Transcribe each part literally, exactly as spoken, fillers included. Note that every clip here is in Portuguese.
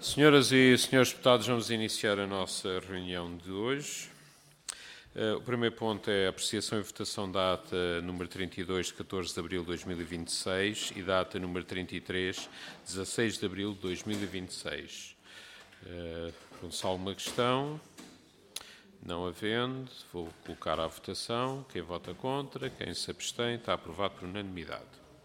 Senhoras e senhores deputados, vamos iniciar a nossa reunião de hoje. O primeiro ponto é a apreciação e votação da ata número trinta e dois, de catorze de abril de dois mil e vinte e seis e da ata número trinta e três, dezasseis de abril de dois mil e vinte e seis. Só uma questão? Não havendo, vou colocar à votação. Quem vota contra, quem se abstém, está aprovado por unanimidade.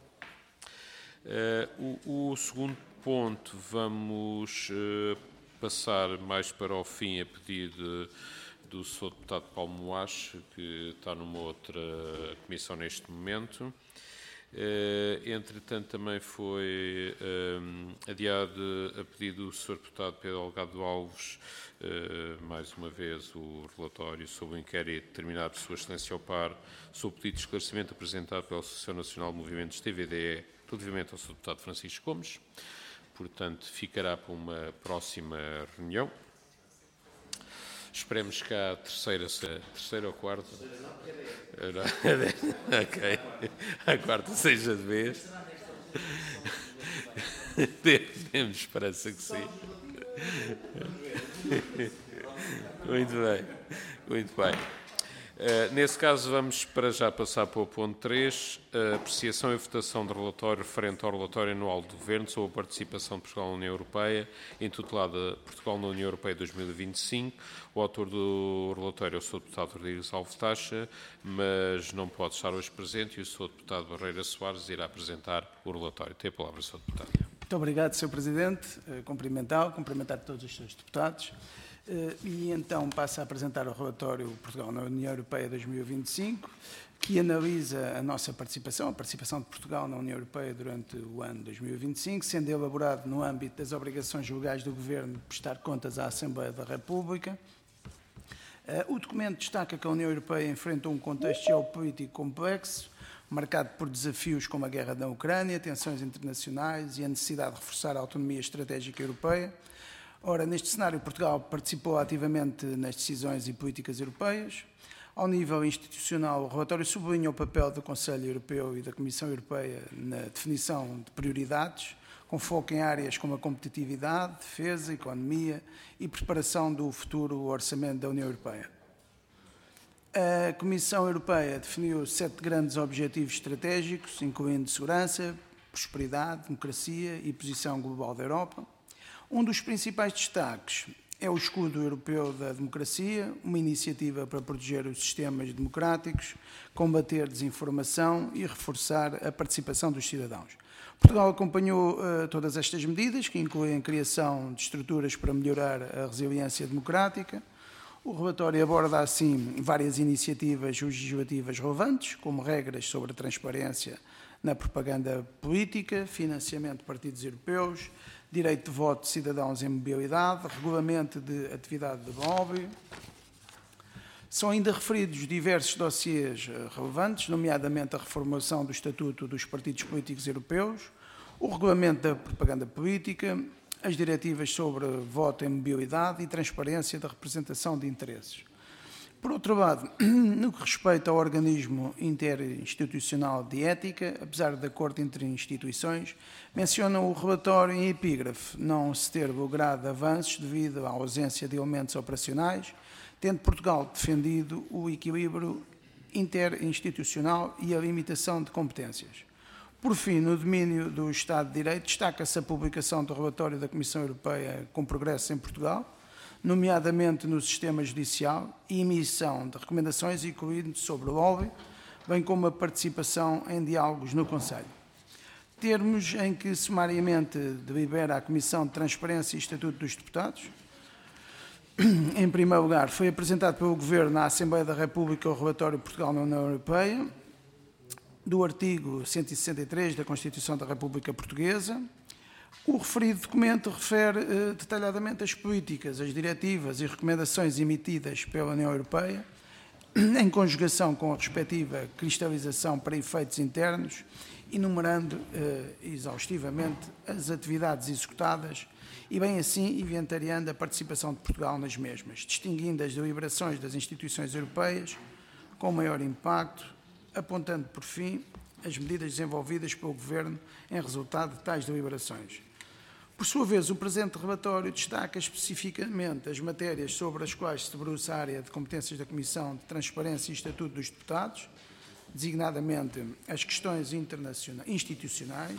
O, o segundo ponto, vamos passar mais para o fim a pedido do senhor deputado Paulo Moache, que está numa outra comissão neste momento. Entretanto, também foi adiado a pedido do senhor deputado Pedro Delgado Alves, mais uma vez, o relatório sobre o inquérito determinado por sua excelência ao par, sobre o pedido de esclarecimento apresentado pela Associação Nacional de Movimentos T V D E, relativamente ao senhor deputado Francisco Gomes. Portanto, ficará para uma próxima reunião. Esperemos que a terceira, terceira ou quarta? Não, ok. A quarta seja de vez. Temos esperança que sim. Muito bem. Muito bem. Uh, nesse caso, vamos para já passar para o ponto três, a apreciação e votação do relatório referente ao relatório anual do Governo sobre a participação de Portugal na União Europeia, intitulada Portugal na União Europeia dois mil e vinte e cinco. O autor do relatório é o senhor deputado Rodrigues Alves Taxa, mas não pode estar hoje presente e o senhor deputado Barreira Soares irá apresentar o relatório. Tem a palavra, senhor deputado. Muito obrigado, senhor Presidente. Cumprimentá-lo, cumprimentar todos os senhores deputados. E então passo a apresentar o relatório Portugal na União Europeia dois mil e vinte e cinco, que analisa a nossa participação, a participação de Portugal na União Europeia durante o ano dois mil e vinte e cinco, sendo elaborado no âmbito das obrigações legais do Governo de prestar contas à Assembleia da República. O documento destaca que a União Europeia enfrenta um contexto geopolítico complexo, marcado por desafios como a guerra na Ucrânia, tensões internacionais e a necessidade de reforçar a autonomia estratégica europeia. Ora, neste cenário, Portugal participou ativamente nas decisões e políticas europeias. Ao nível institucional, o relatório sublinha o papel do Conselho Europeu e da Comissão Europeia na definição de prioridades, com foco em áreas como a competitividade, defesa, economia e preparação do futuro orçamento da União Europeia. A Comissão Europeia definiu sete grandes objetivos estratégicos, incluindo segurança, prosperidade, democracia e posição global da Europa. Um dos principais destaques é o Escudo Europeu da Democracia, uma iniciativa para proteger os sistemas democráticos, combater desinformação e reforçar a participação dos cidadãos. Portugal acompanhou uh, todas estas medidas, que incluem a criação de estruturas para melhorar a resiliência democrática. O relatório aborda, assim, várias iniciativas legislativas relevantes, como regras sobre a transparência na propaganda política, financiamento de partidos europeus, direito de voto de cidadãos em mobilidade, regulamento de atividade de lobby. São ainda referidos diversos dossiês relevantes, nomeadamente a reformulação do Estatuto dos Partidos Políticos Europeus, o regulamento da propaganda política, as diretivas sobre voto em mobilidade e transparência da representação de interesses. Por outro lado, no que respeita ao organismo interinstitucional de ética, apesar de acordo entre instituições, menciona o relatório em epígrafe não se ter logrado avanços devido à ausência de elementos operacionais, tendo Portugal defendido o equilíbrio interinstitucional e a limitação de competências. Por fim, no domínio do Estado de Direito, destaca-se a publicação do relatório da Comissão Europeia com progresso em Portugal, nomeadamente no sistema judicial, e emissão de recomendações, incluindo sobre o lobby, bem como a participação em diálogos no Conselho. Termos em que sumariamente delibera a Comissão de Transparência e Estatuto dos Deputados. Em primeiro lugar, foi apresentado pelo Governo à Assembleia da República o relatório Portugal na União Europeia, do artigo cento e sessenta e três da Constituição da República Portuguesa. O referido documento refere eh, detalhadamente as políticas, as diretivas e recomendações emitidas pela União Europeia, em conjugação com a respectiva cristalização para efeitos internos, enumerando eh, exaustivamente as atividades executadas e, bem assim, inventariando a participação de Portugal nas mesmas, distinguindo as deliberações das instituições europeias com maior impacto, apontando, por fim, as medidas desenvolvidas pelo Governo em resultado de tais deliberações. Por sua vez, o presente relatório destaca especificamente as matérias sobre as quais se debruça a área de competências da Comissão de Transparência e Estatuto dos Deputados, designadamente as questões institucionais.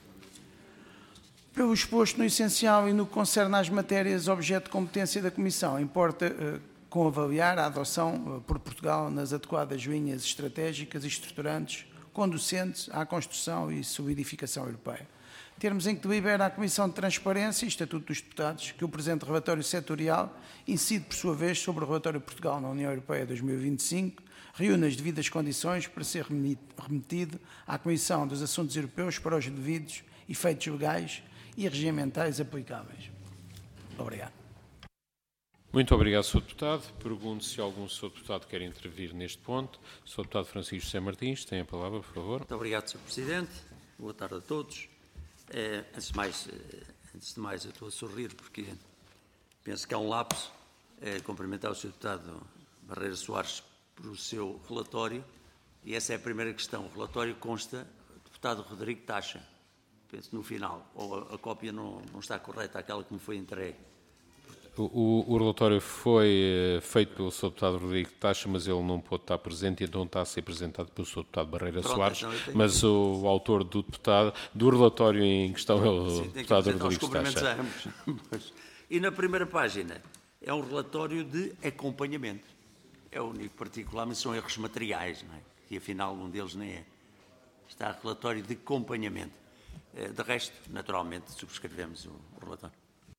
Pelo exposto no essencial e no que concerne às matérias objeto de competência da Comissão, importa eh, com avaliar a adoção eh, por Portugal nas adequadas linhas estratégicas e estruturantes conducentes à construção e solidificação europeia. Termos em que delibera a Comissão de Transparência e Estatuto dos Deputados que o presente relatório setorial incide, por sua vez, sobre o relatório de Portugal na União Europeia dois mil e vinte e cinco, reúne as devidas condições para ser remetido à Comissão dos Assuntos Europeus para os devidos efeitos legais e regimentais aplicáveis. Obrigado. Muito obrigado, senhor Deputado. Pergunto se algum senhor Deputado quer intervir neste ponto. senhor Deputado Francisco José Martins, tem a palavra, por favor. Muito obrigado, senhor Presidente. Boa tarde a todos. Eh, antes, de mais, eh, antes de mais, eu estou a sorrir porque penso que há um lapso. Eh, cumprimentar o senhor Deputado Barreira Soares por o seu relatório. E essa é a primeira questão. O relatório consta do Deputado Rodrigo Taxa. Penso no final, ou a, a cópia não, não está correta, aquela que me foi entregue. O, o, o relatório foi uh, feito pelo senhor Deputado Rodrigo Taxa, mas ele não pôde estar presente, e então está a ser apresentado pelo senhor Deputado Barreira Pronto, Soares, então tenho... mas o, o autor do, deputado, do relatório em questão é o Sim, Deputado Rodrigo Taxa. A ambos. E na primeira página é um relatório de acompanhamento. É o único particular, mas são erros materiais, não é? E afinal um deles nem é. Está relatório de acompanhamento. De resto, naturalmente, subscrevemos o relatório.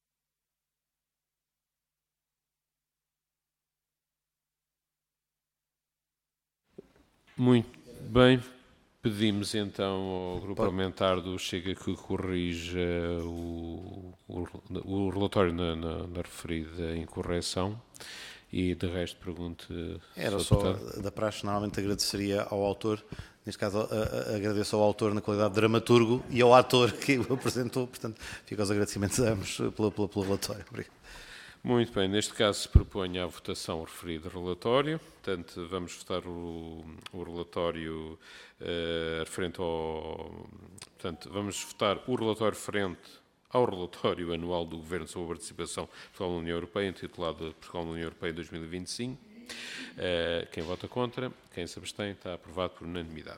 Muito bem. Pedimos então ao grupo parlamentar do Chega que corrija o, o, o relatório na, na, na referida incorreção. E, de resto, pergunto... Era só, deputado. Da praxe, normalmente agradeceria ao autor, neste caso a, a, agradeço ao autor na qualidade de dramaturgo e ao ator que o apresentou, portanto, fico aos agradecimentos a ambos pelo, pelo, pelo relatório. Obrigado. Muito bem, neste caso se propõe à votação o referido relatório, portanto, vamos votar o, o relatório uh, referente ao... Portanto, vamos votar o relatório referente ao relatório anual do Governo sobre a participação de Portugal na União Europeia, intitulado Portugal na União Europeia dois mil e vinte e cinco. Uh, quem vota contra, quem se abstém, está aprovado por unanimidade.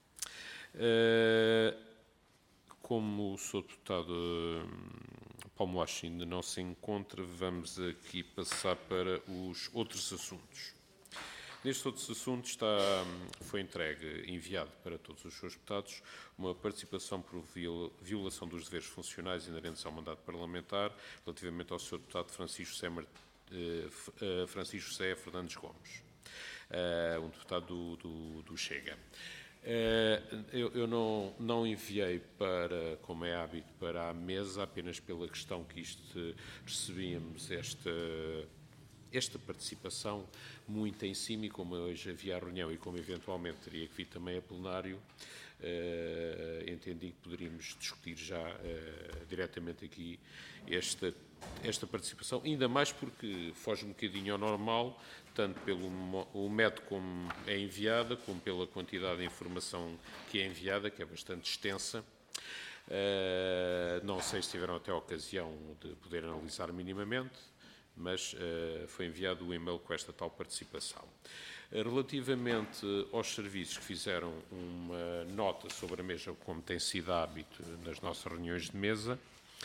Uh, como o senhor Deputado uh, Paulo Moacho ainda não se encontra, vamos aqui passar para os outros assuntos. Nestes outros assuntos está, foi entregue, enviado para todos os senhores deputados, uma participação por violação dos deveres funcionais inerentes ao mandato parlamentar, relativamente ao senhor Deputado Francisco José, uh, Francisco José Fernandes Gomes, uh, um deputado do, do, do Chega. Uh, eu eu não, não enviei para, como é hábito, para a mesa, apenas pela questão que isto recebíamos esta... esta participação muito em cima, e como hoje havia a reunião e como eventualmente teria que vir também a plenário, uh, entendi que poderíamos discutir já uh, diretamente aqui esta, esta participação, ainda mais porque foge um bocadinho ao normal, tanto pelo o método como é enviada, como pela quantidade de informação que é enviada, que é bastante extensa. Uh, não sei se tiveram até a ocasião de poder analisar minimamente, mas uh, foi enviado o e-mail com esta tal participação. Uh, relativamente aos serviços que fizeram uma nota sobre a mesa, como tem sido hábito nas nossas reuniões de mesa,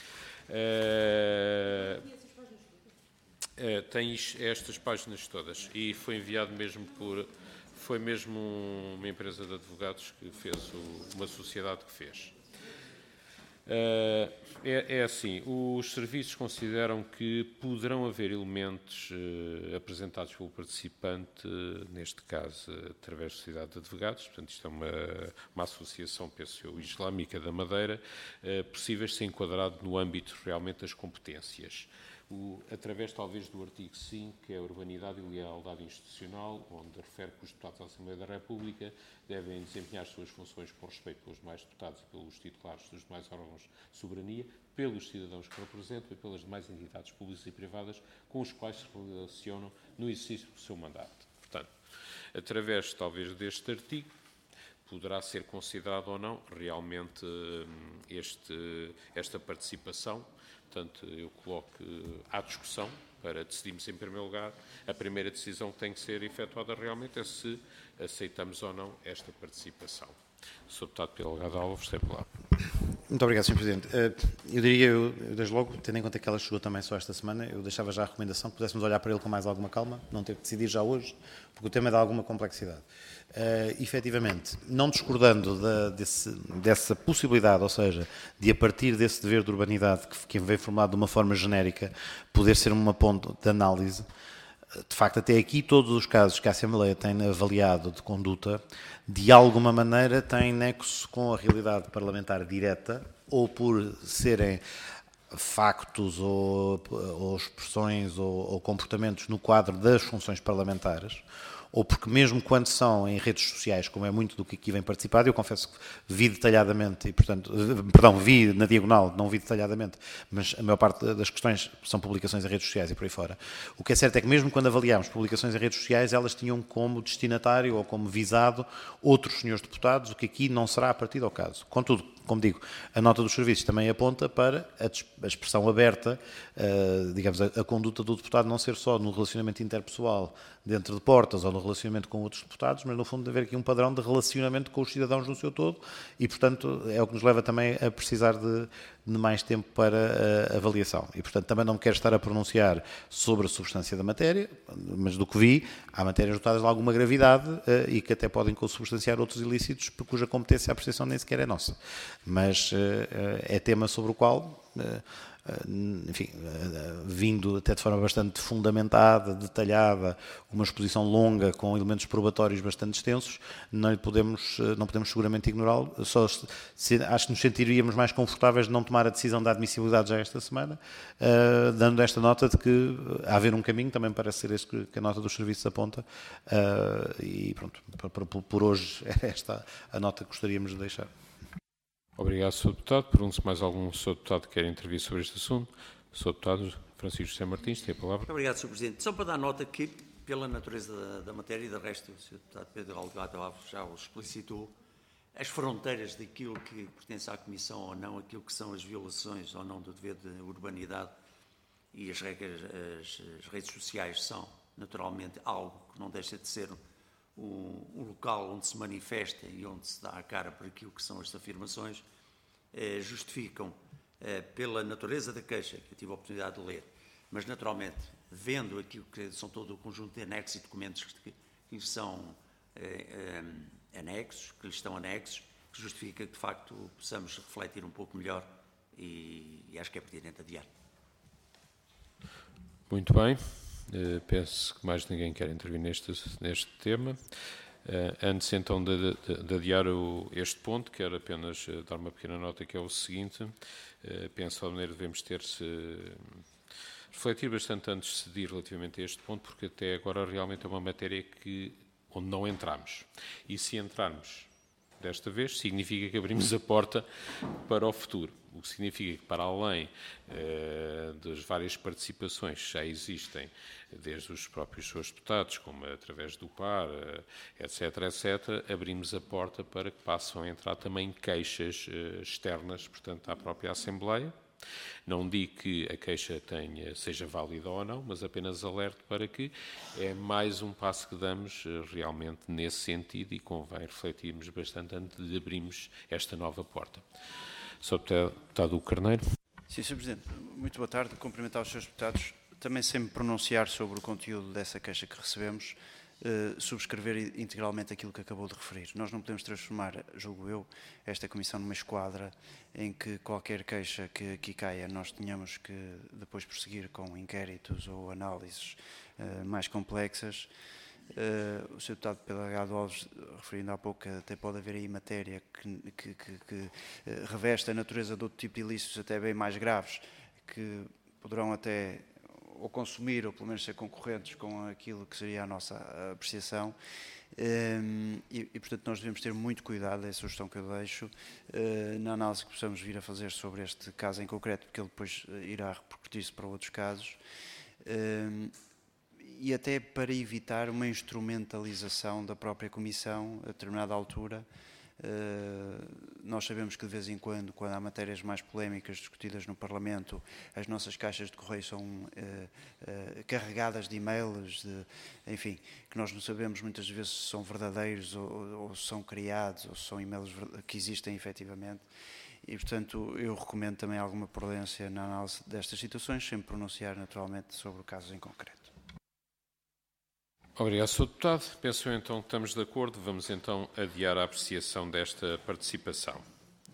uh, uh, tem estas páginas todas e foi enviado mesmo por... Foi mesmo uma empresa de advogados que fez, o, uma sociedade que fez. Uh, é, é assim, os serviços consideram que poderão haver elementos uh, apresentados pelo participante, uh, neste caso, uh, através da Sociedade de Advogados, portanto isto é uma, uma associação, penso eu, islâmica da Madeira, uh, possíveis de ser enquadrado no âmbito realmente das competências. O, através talvez do artigo cinco, que é a urbanidade e lealdade institucional, onde refere que os deputados da Assembleia da República devem desempenhar suas funções com respeito pelos demais deputados e pelos titulares dos demais órgãos de soberania, pelos cidadãos que representam e pelas demais entidades públicas e privadas com os quais se relacionam no exercício do seu mandato. Portanto, através talvez deste artigo, poderá ser considerado ou não realmente este, esta participação, portanto, eu coloco à discussão para decidirmos em primeiro lugar. A primeira decisão que tem que ser efetuada realmente é se aceitamos ou não esta participação. senhor Deputado Pedro Delgado Alves, tem a palavra. Muito obrigado, senhor Presidente. Eu diria, eu, desde logo, tendo em conta que ela chegou também só esta semana, eu deixava já a recomendação que pudéssemos olhar para ele com mais alguma calma, não ter que decidir já hoje, porque o tema é de alguma complexidade. Uh, efetivamente, não discordando da, desse, dessa possibilidade, ou seja, de a partir desse dever de urbanidade que, que vem formulado de uma forma genérica, poder ser uma ponte de análise, de facto, até aqui, todos os casos que a Assembleia tem avaliado de conduta, de alguma maneira têm nexo com a realidade parlamentar direta, ou por serem factos ou, ou expressões ou, ou comportamentos no quadro das funções parlamentares, ou porque mesmo quando são em redes sociais, como é muito do que aqui vem participado, eu confesso que vi detalhadamente, e portanto, perdão, vi na diagonal, não vi detalhadamente, mas a maior parte das questões são publicações em redes sociais e por aí fora. O que é certo é que mesmo quando avaliámos publicações em redes sociais, elas tinham como destinatário ou como visado outros senhores deputados, o que aqui não será a partir do caso. Contudo, como digo, a nota dos serviços também aponta para a expressão aberta, digamos, a conduta do deputado não ser só no relacionamento interpessoal dentro de portas ou no relacionamento com outros deputados, mas no fundo de haver aqui um padrão de relacionamento com os cidadãos no seu todo e, portanto, é o que nos leva também a precisar de, de mais tempo para a avaliação. E, portanto, também não me quero estar a pronunciar sobre a substância da matéria, mas do que vi, há matérias dotadas de alguma gravidade e que até podem consubstanciar outros ilícitos, cuja competência e apreciação nem sequer é nossa. Mas é tema sobre o qual, enfim, vindo até de forma bastante fundamentada, detalhada, uma exposição longa com elementos probatórios bastante extensos, não lhe podemos, não podemos seguramente ignorá-lo. Só se, acho que nos sentiríamos mais confortáveis de não tomar a decisão da admissibilidade já esta semana, uh, dando esta nota de que há haver um caminho, também parece ser esse que, que a nota dos serviços aponta, uh, e pronto, por, por, por hoje é esta a nota que gostaríamos de deixar. Obrigado, senhor Deputado. Pergunto-se mais algum senhor Deputado que quer intervir sobre este assunto. senhor Deputado Francisco José Martins, tem a palavra. Muito obrigado, senhor Presidente. Só para dar nota que, pela natureza da, da matéria, e de resto, o senhor Deputado Pedro Delgado Alves já o explicitou, as fronteiras daquilo que pertence à Comissão ou não, aquilo que são as violações ou não do dever de urbanidade e as regras, as, as redes sociais são, naturalmente, algo que não deixa de ser Um, um local onde se manifesta e onde se dá a cara por aquilo que são as afirmações, eh, justificam, eh, pela natureza da queixa, que eu tive a oportunidade de ler, mas naturalmente, vendo aquilo que são todo o conjunto de anexos e documentos que, que lhes são eh, eh, anexos, que lhes estão anexos, que justifica que de facto possamos refletir um pouco melhor e, e acho que é pertinente adiar. Muito bem. Uh, penso que mais ninguém quer intervir neste, neste tema. Uh, antes então de, de, de adiar o, este ponto, quero apenas uh, dar uma pequena nota que é o seguinte. Uh, penso de maneira que devemos ter-se uh, refletir bastante antes de decidir relativamente a este ponto, porque até agora realmente é uma matéria que, onde não entramos. E se entrarmos desta vez, significa que abrimos a porta para o futuro. O que significa que, para além uh, das várias participações que já existem, desde os próprios seus deputados, como através do P A R, uh, etc, etcétera, abrimos a porta para que passem a entrar também queixas uh, externas, portanto, à própria Assembleia. Não digo que a queixa tenha, seja válida ou não, mas apenas alerto para que é mais um passo que damos uh, realmente nesse sentido e convém refletirmos bastante antes de abrirmos esta nova porta. senhor Deputado Carneiro. Sim, senhor Presidente. Muito boa tarde. Cumprimentar os senhores deputados. Também sem me pronunciar sobre o conteúdo dessa queixa que recebemos, eh, subscrever integralmente aquilo que acabou de referir. Nós não podemos transformar, julgo eu, esta Comissão numa esquadra em que qualquer queixa que aqui caia nós tenhamos que depois prosseguir com inquéritos ou análises eh, mais complexas. Uh, o senhor Deputado Pedro Delgado Alves, referindo há pouco, até pode haver aí matéria que, que, que, que uh, reveste a natureza de outro tipo de ilícitos até bem mais graves, que poderão até ou consumir ou pelo menos ser concorrentes com aquilo que seria a nossa apreciação. Um, e, e, portanto, nós devemos ter muito cuidado, é a sugestão que eu deixo, uh, na análise que possamos vir a fazer sobre este caso em concreto, porque ele depois uh, irá repercutir-se para outros casos. Um, E até para evitar uma instrumentalização da própria Comissão a determinada altura, Nós sabemos que de vez em quando, quando há matérias mais polémicas discutidas no Parlamento, as nossas caixas de correio são uh, uh, carregadas de e-mails, de, enfim, que nós não sabemos muitas vezes se são verdadeiros ou, ou se são criados ou se são e-mails que existem efetivamente. E, portanto, eu recomendo também alguma prudência na análise destas situações, sem pronunciar naturalmente sobre casos em concreto. Obrigado, senhor Deputado. Penso então que estamos de acordo. Vamos então adiar a apreciação desta participação.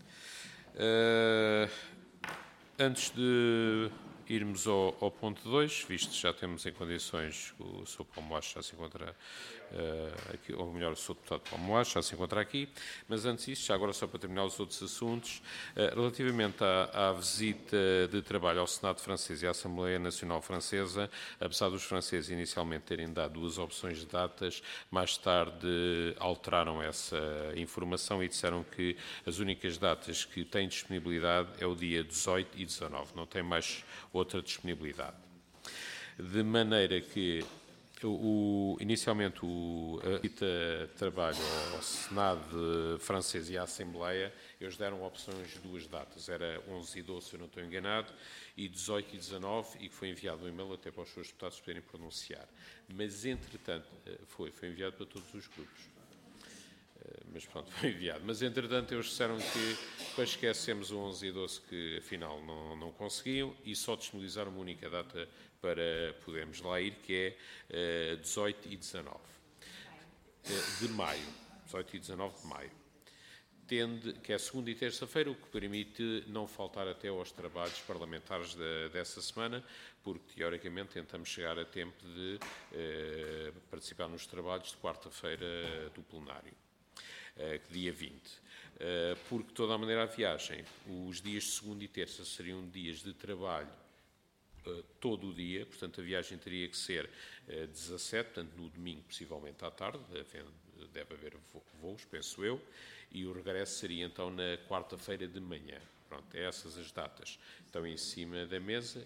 Uh, antes de irmos ao, ao ponto dois, visto que já temos em condições, o senhor Paulo Moacho já se encontra uh, aqui, ou melhor, o senhor Deputado Paulo Moacho já se encontra aqui, mas antes disso, já agora só para terminar os outros assuntos, uh, relativamente à, à visita de trabalho ao Senado francês e à Assembleia Nacional Francesa, apesar dos franceses inicialmente terem dado duas opções de datas, mais tarde alteraram essa informação e disseram que as únicas datas que têm disponibilidade é o dia dezoito e dezanove, não tem mais outra disponibilidade. De maneira que, o, inicialmente, o, a visita de trabalho ao Senado francês e à Assembleia, eles deram opções de duas datas. Era onze e doze, se eu não estou enganado, e dezoito e dezanove, e que foi enviado um e-mail até para os seus deputados poderem pronunciar. Mas, entretanto, foi, foi enviado para todos os grupos. Mas pronto, foi enviado. Mas, entretanto, eles disseram que depois esquecemos o onze e doze, que afinal não, não conseguiam, e só disponibilizaram uma única data para podermos lá ir, que é uh, dezoito e dezanove uh, de maio. dezoito e dezanove de maio. Tende, que é segunda e terça-feira, o que permite não faltar até aos trabalhos parlamentares de, dessa semana, porque, teoricamente, tentamos chegar a tempo de uh, participar nos trabalhos de quarta-feira do plenário. Uh, dia vinte, uh, porque, de toda a maneira, a viagem, os dias de segunda e terça seriam dias de trabalho uh, todo o dia, portanto, a viagem teria que ser uh, dezassete, portanto, no domingo, possivelmente à tarde, deve, deve haver voos, penso eu, e o regresso seria, então, na quarta-feira de manhã. Pronto, é essas as datas. Estão em cima da mesa.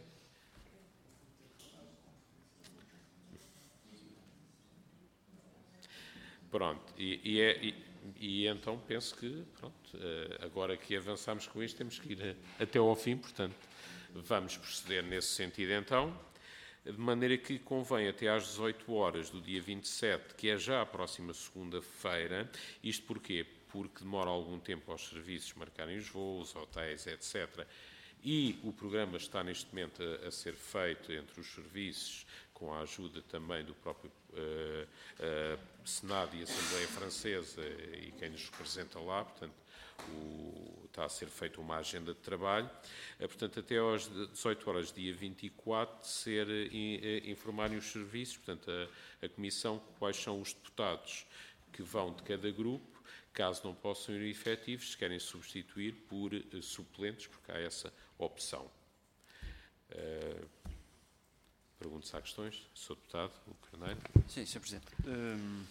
Pronto, e, e é... E, E então penso que, pronto, agora que avançamos com isto, temos que ir até ao fim, portanto, vamos proceder nesse sentido então, de maneira que convém até às dezoito horas do dia vinte e sete, que é já a próxima segunda-feira. Isto porquê? Porque demora algum tempo aos serviços marcarem os voos, hotéis, etcétera. E o programa está neste momento a, a ser feito entre os serviços, com a ajuda também do próprio uh, uh, Senado e Assembleia Francesa e quem nos representa lá, portanto, o, está a ser feita uma agenda de trabalho. Uh, portanto, até às dezoito horas, dia vinte e quatro, ser uh, informarem os serviços, portanto, a, a Comissão, quais são os deputados que vão de cada grupo, caso não possam ir efetivos, se querem substituir por uh, suplentes, porque há essa opção. Uh, Pergunto se há questões. senhor Deputado, o Carneiro. Sim, senhor Presidente. Um,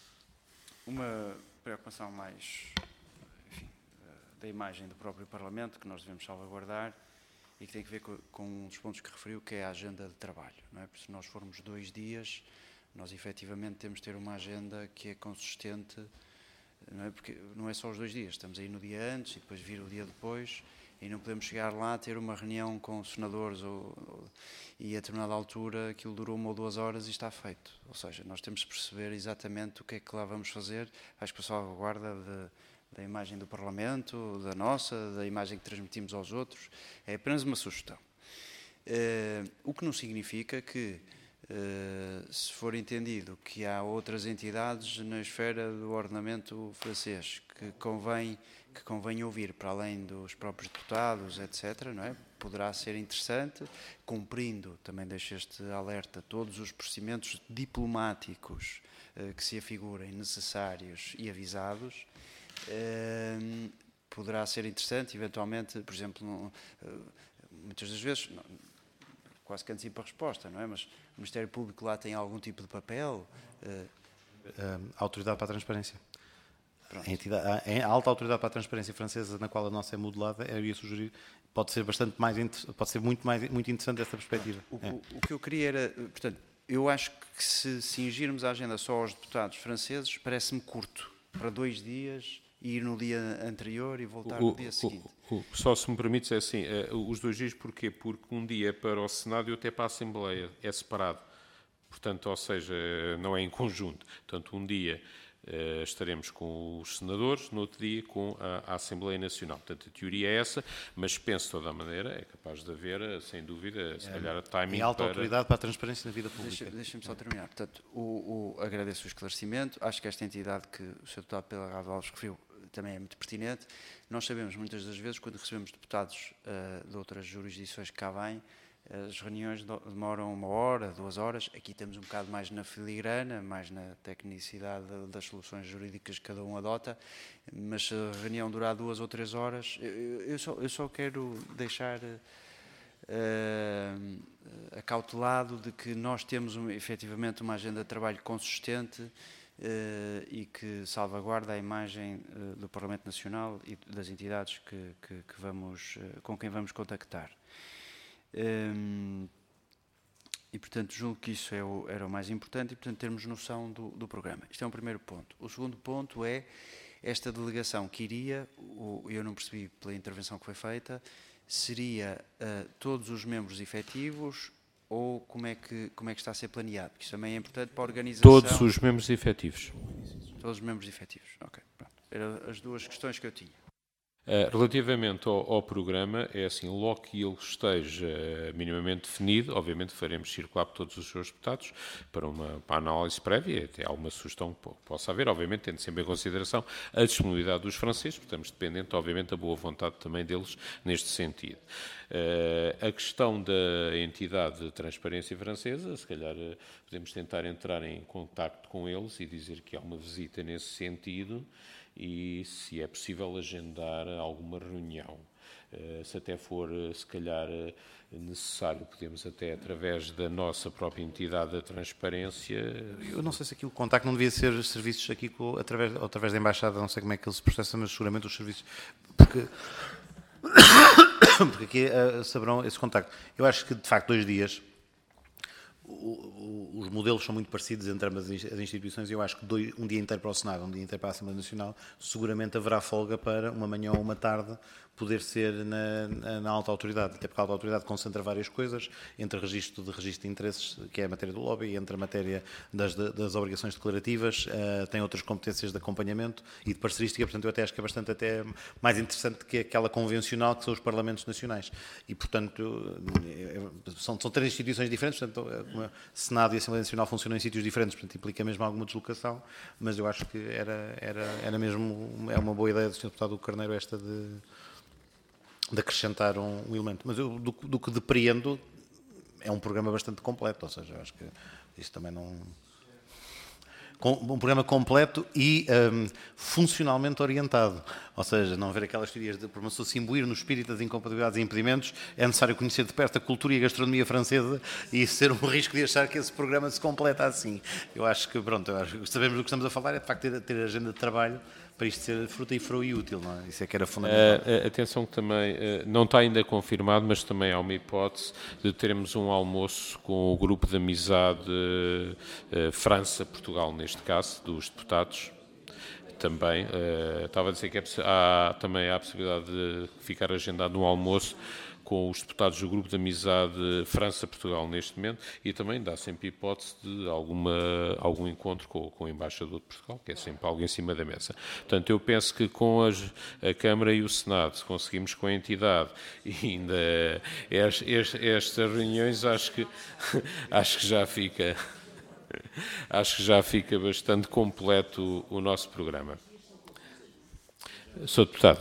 uma preocupação mais, enfim, da imagem do próprio Parlamento, que nós devemos salvaguardar e que tem a ver com, com um dos pontos que referiu, que é a agenda de trabalho. Não é? Porque se nós formos dois dias, nós efetivamente temos de ter uma agenda que é consistente, não é? Porque não é só os dois dias, estamos aí no dia antes e depois vir o dia depois, e não podemos chegar lá a ter uma reunião com os senadores ou, ou, e a determinada altura aquilo durou uma ou duas horas e está feito. Ou seja, nós temos de perceber exatamente o que é que lá vamos fazer. Acho que a salvaguarda de, da imagem do Parlamento, da nossa, da imagem que transmitimos aos outros, é apenas uma sugestão. Uh, o que não significa que, uh, se for entendido que há outras entidades na esfera do ordenamento francês que convém que convém ouvir, para além dos próprios deputados, etcétera, não é? Poderá ser interessante, cumprindo, também deixo este alerta, todos os procedimentos diplomáticos eh, que se afigurem necessários e avisados, eh, poderá ser interessante, eventualmente, por exemplo, não, eh, muitas das vezes, não, quase que antecipa a resposta, não é? Mas o Ministério Público lá tem algum tipo de papel? Eh, a Autoridade para a Transparência. A, entidade, a alta autoridade para a transparência francesa, na qual a nossa é modelada, eu ia sugerir, pode ser bastante mais, pode ser muito mais muito interessante essa perspectiva. O, é. o, o que eu queria era, portanto, eu acho que se cingirmos a agenda só aos deputados franceses, parece-me curto, para dois dias ir no dia anterior e voltar o, no dia seguinte. O, o, só se me permites, é assim, uh, os dois dias porquê? Porque um dia é para o Senado e outro é para a Assembleia, é separado. Portanto, ou seja, não é em conjunto. Portanto, um dia uh, estaremos com os senadores, no outro dia com a, a Assembleia Nacional. Portanto, a teoria é essa, mas penso de toda a maneira, é capaz de haver, sem dúvida, se é, calhar a timing e alta para... autoridade para a transparência na vida pública. Deixa, deixa-me só terminar. Portanto, o, o, agradeço o esclarecimento. Acho que esta entidade que o senhor deputado Pedro Rado Alves referiu também é muito pertinente. Nós sabemos, muitas das vezes, quando recebemos deputados uh, de outras jurisdições que cá vêm, as reuniões demoram uma hora, duas horas. Aqui estamos um bocado mais na filigrana, mais na tecnicidade das soluções jurídicas que cada um adota, mas se a reunião durar duas ou três horas, eu, eu, só, eu só quero deixar uh, acautelado de que nós temos um, efetivamente uma agenda de trabalho consistente Uh, e que salvaguarda a imagem uh, do Parlamento Nacional e das entidades que, que, que vamos, uh, com quem vamos contactar. Um, e, portanto, julgo que isso é o, era o mais importante e, portanto, termos noção do, do programa. Isto é um primeiro ponto. O segundo ponto é esta delegação que iria, o, eu não percebi pela intervenção que foi feita, seria uh, todos os membros efetivos ou como é, que, como é que está a ser planeado? Porque isso também é importante para a organização. Todos os membros efetivos. Todos os membros efetivos, ok. Pronto. Eram as duas questões que eu tinha. Uh, relativamente ao, ao programa, é assim, logo que ele esteja uh, minimamente definido, obviamente faremos circular por todos os seus deputados para uma para análise prévia, até alguma sugestão que possa haver, obviamente tendo sempre em consideração a disponibilidade dos franceses, porque estamos dependentes, obviamente, da boa vontade também deles neste sentido. Uh, a questão da entidade de transparência francesa, se calhar uh, podemos tentar entrar em contacto com eles e dizer que há uma visita nesse sentido, e se é possível agendar alguma reunião. Se até for, se calhar, necessário, podemos até, através da nossa própria entidade da transparência... Eu não sei se aqui o contacto não devia ser serviços aqui com, através, através da Embaixada, não sei como é que ele se processa, mas seguramente os serviços... Porque, porque aqui uh, saberão esse contacto. Eu acho que, de facto, dois dias... O, o, os modelos são muito parecidos entre ambas as instituições e eu acho que dois, um dia inteiro para o Senado, um dia inteiro para a Assembleia Nacional, seguramente haverá folga para uma manhã ou uma tarde poder ser na, na, na alta autoridade, até porque a alta autoridade concentra várias coisas, entre registro de registro de interesses, que é a matéria do lobby, entre a matéria das, das obrigações declarativas, uh, tem outras competências de acompanhamento e de parcerística, portanto eu até acho que é bastante até mais interessante que aquela convencional que são os Parlamentos Nacionais. E, portanto, são, são três instituições diferentes, portanto, o Senado e a Assembleia Nacional funcionam em sítios diferentes, portanto implica mesmo alguma deslocação, mas eu acho que era, era, era mesmo, é uma boa ideia do senhor Deputado Carneiro esta de... de acrescentar um, um elemento. Mas eu, do, do que depreendo, é um programa bastante completo, ou seja, eu acho que isso também não... Um programa completo e um, funcionalmente orientado, ou seja, não haver aquelas teorias de, por uma pessoa se imbuir no espírito das incompatibilidades e impedimentos, é necessário conhecer de perto a cultura e a gastronomia francesa e isso ser um risco de achar que esse programa se completa assim. Eu acho que, pronto, eu acho que sabemos do que estamos a falar, é de facto ter, ter agenda de trabalho para isto ser frutífero e útil, não é? Isso é que era fundamental. Uh, atenção que também, uh, não está ainda confirmado, mas também há uma hipótese de termos um almoço com o grupo de amizade uh, França-Portugal, neste caso, dos deputados. Também, uh, estava a dizer que é, há, também há a possibilidade de ficar agendado um almoço com os deputados do grupo de amizade França-Portugal neste momento e também dá sempre hipótese de alguma, algum encontro com, com o embaixador de Portugal, que é sempre algo em cima da mesa. Portanto, eu penso que com as, a Câmara e o Senado, se conseguimos com a entidade e ainda estas, estas reuniões, acho que, acho que já fica, acho que já fica bastante completo o, o nosso programa. senhor Deputado.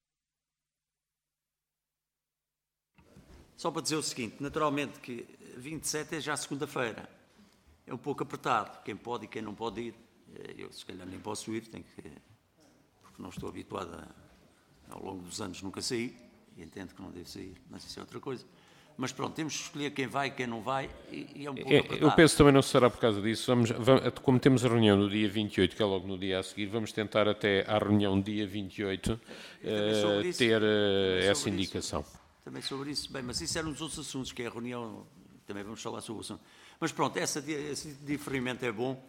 Só para dizer o seguinte, naturalmente que vinte e sete é já segunda-feira, é um pouco apertado, quem pode e quem não pode ir, eu se calhar nem posso ir, tenho que, porque não estou habituado a, ao longo dos anos nunca sair, e entendo que não devo sair, mas isso é outra coisa. Mas pronto, temos que escolher quem vai e quem não vai, e, e é um pouco apertado. Eu penso também não será por causa disso, vamos, vamos, como temos a reunião no dia vinte e oito, que é logo no dia a seguir, vamos tentar até à reunião dia vinte e oito uh, isso, ter uh, essa indicação. Isso. Também sobre isso, bem, mas isso era um dos outros assuntos, que é a reunião, também vamos falar sobre o assunto. Mas pronto, essa, esse diferimento é bom,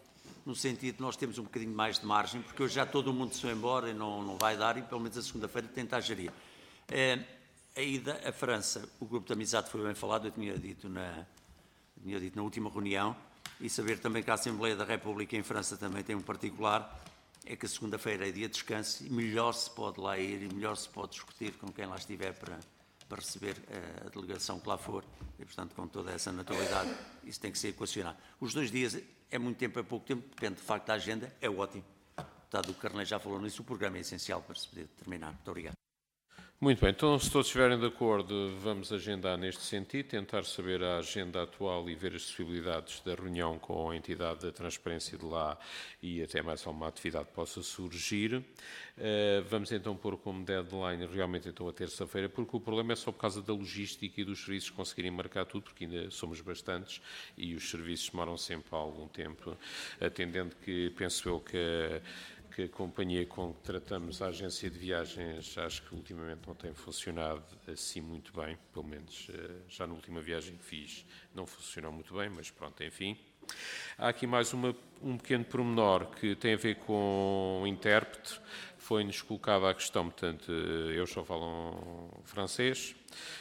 no sentido de nós temos um bocadinho mais de margem, porque hoje já todo o mundo se foi embora e não, não vai dar, e pelo menos a segunda-feira tentar gerir. É, a ida à França, o grupo de amizade foi bem falado, eu tinha dito na, tinha dito na última reunião, e saber também que a Assembleia da República em França também tem um particular, é que a segunda-feira é dia de descanso e melhor se pode lá ir e melhor se pode discutir com quem lá estiver para, para receber a delegação que lá for, e portanto com toda essa naturalidade isso tem que ser equacionado. Os dois dias é muito tempo, é pouco tempo, depende de facto da agenda, é ótimo. O deputado Carneiro já falou nisso, o programa é essencial para se poder terminar. Muito obrigado. Muito bem, então se todos estiverem de acordo, vamos agendar neste sentido, tentar saber a agenda atual e ver as possibilidades da reunião com a entidade da transparência de lá e até mais alguma atividade que possa surgir. Uh, vamos então pôr como deadline realmente então a terça-feira, porque o problema é só por causa da logística e dos serviços conseguirem marcar tudo, porque ainda somos bastantes e os serviços demoram sempre algum tempo, atendendo que penso eu que que a companhia com que tratamos, a agência de viagens, acho que ultimamente não tem funcionado assim muito bem, pelo menos já na última viagem que fiz não funcionou muito bem, mas pronto, enfim. Há aqui mais uma, um pequeno pormenor que tem a ver com o intérprete. Foi-nos colocada a questão, portanto, eles só falam francês,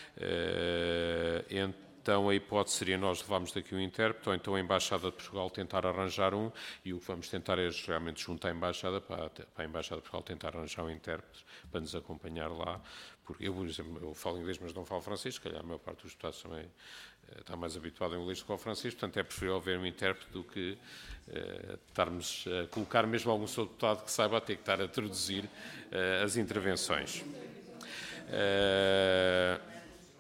entre então a hipótese seria nós levarmos daqui um intérprete ou então a Embaixada de Portugal tentar arranjar um, e o que vamos tentar é realmente juntar a Embaixada para, para a Embaixada de Portugal tentar arranjar um intérprete para nos acompanhar lá, porque eu, por exemplo, eu falo inglês mas não falo francês, se calhar a maior parte dos deputados também uh, está mais habituado ao inglês do que ao francês, portanto é preferível haver um intérprete do que uh, estarmos a uh, colocar mesmo algum seu deputado que saiba ter que estar a traduzir uh, as intervenções. Uh,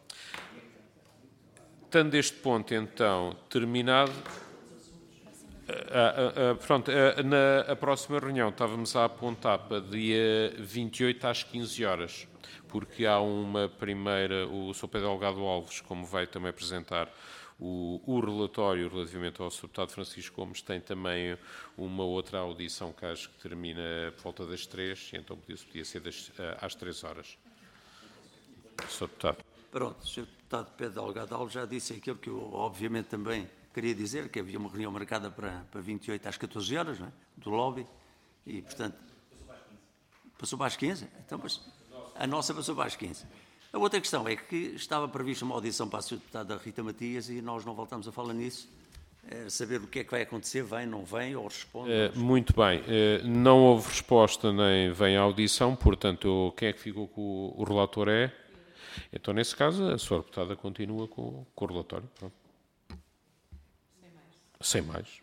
Estando este ponto, então, terminado, a, a, a, pronto, a, na a próxima reunião estávamos a apontar para dia vinte e oito às quinze horas, porque há uma primeira, o senhor Pedro Delgado Alves, como vai também apresentar o, o relatório relativamente ao senhor Deputado Francisco Gomes, tem também uma outra audição que acho que termina por volta das três, então podia, podia ser das, às três horas. senhor Deputado. Pronto, o senhor Deputado Pedro Delgado Alves já disse aquilo que eu, obviamente, também queria dizer, que havia uma reunião marcada para, para vinte e oito às catorze horas, não é? Do lobby, e, portanto, passou para as quinze? Então, mas a nossa passou para as quinze. A outra questão é que estava prevista uma audição para a senhora Deputada Rita Matias e nós não voltamos a falar nisso. É saber o que é que vai acontecer, vem, não vem, ou responde? É, muito bem, é, não houve resposta nem vem a audição, portanto, quem é que ficou com o, o relator é... Então, nesse caso, a senhora deputada continua com, com o relatório. Pronto. Sem mais. Sem mais.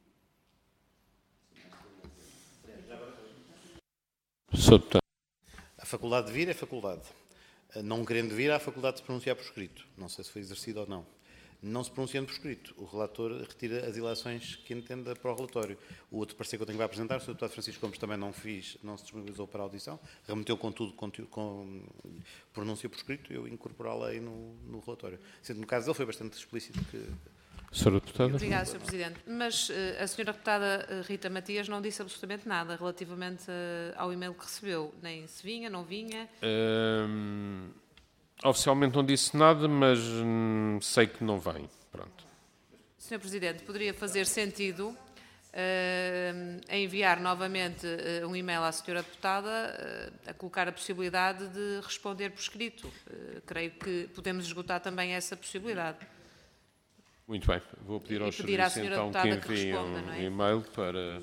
senhor Deputado. A faculdade de vir é faculdade. Não querendo vir, há a faculdade de se pronunciar por escrito. Não sei se foi exercido ou não. Não se pronunciando por escrito, o relator retira as ilações que entenda para o relatório. O outro parecer que eu tenho que apresentar, o senhor Deputado Francisco Gomes também não fiz, não se disponibilizou para a audição, remeteu contudo com, com pronúncia por escrito, eu incorporá-la aí no, no relatório. Sendo no caso dele foi bastante explícito que... senhora Deputada. Obrigada, senhor Presidente. Mas uh, a senhora Deputada Rita Matias não disse absolutamente nada relativamente uh, ao e-mail que recebeu, nem se vinha, não vinha. Hum... Oficialmente não disse nada, mas hum, sei que não vem. Pronto. senhor Presidente, poderia fazer sentido uh, enviar novamente uh, um e-mail à senhora Deputada uh, a colocar a possibilidade de responder por escrito. Uh, creio que podemos esgotar também essa possibilidade. Muito bem. Vou pedir aos serviços então que enviem um é? e-mail para...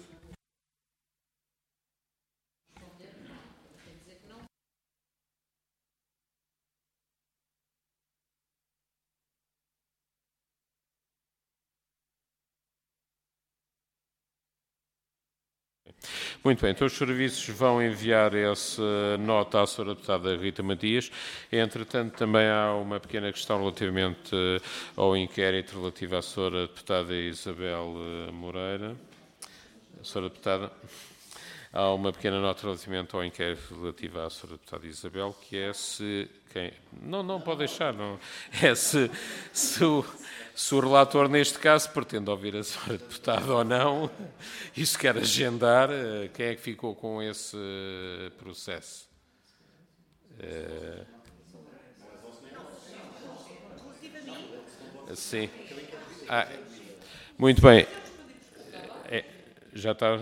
Muito bem, então os serviços vão enviar essa nota à senhora Deputada Rita Matias. Entretanto, também há uma pequena questão relativamente ao inquérito relativo à senhora Deputada Isabel Moreira. A senhora Deputada, há uma pequena nota relativamente ao inquérito relativo à senhora Deputada Isabel, que é se... Quem, não, não pode deixar, não. É se, se o... Se o relator, neste caso, pretende ouvir a senhora deputada ou não, e se quer agendar, quem é que ficou com esse processo? Sim. Ah, muito bem. É, Já está...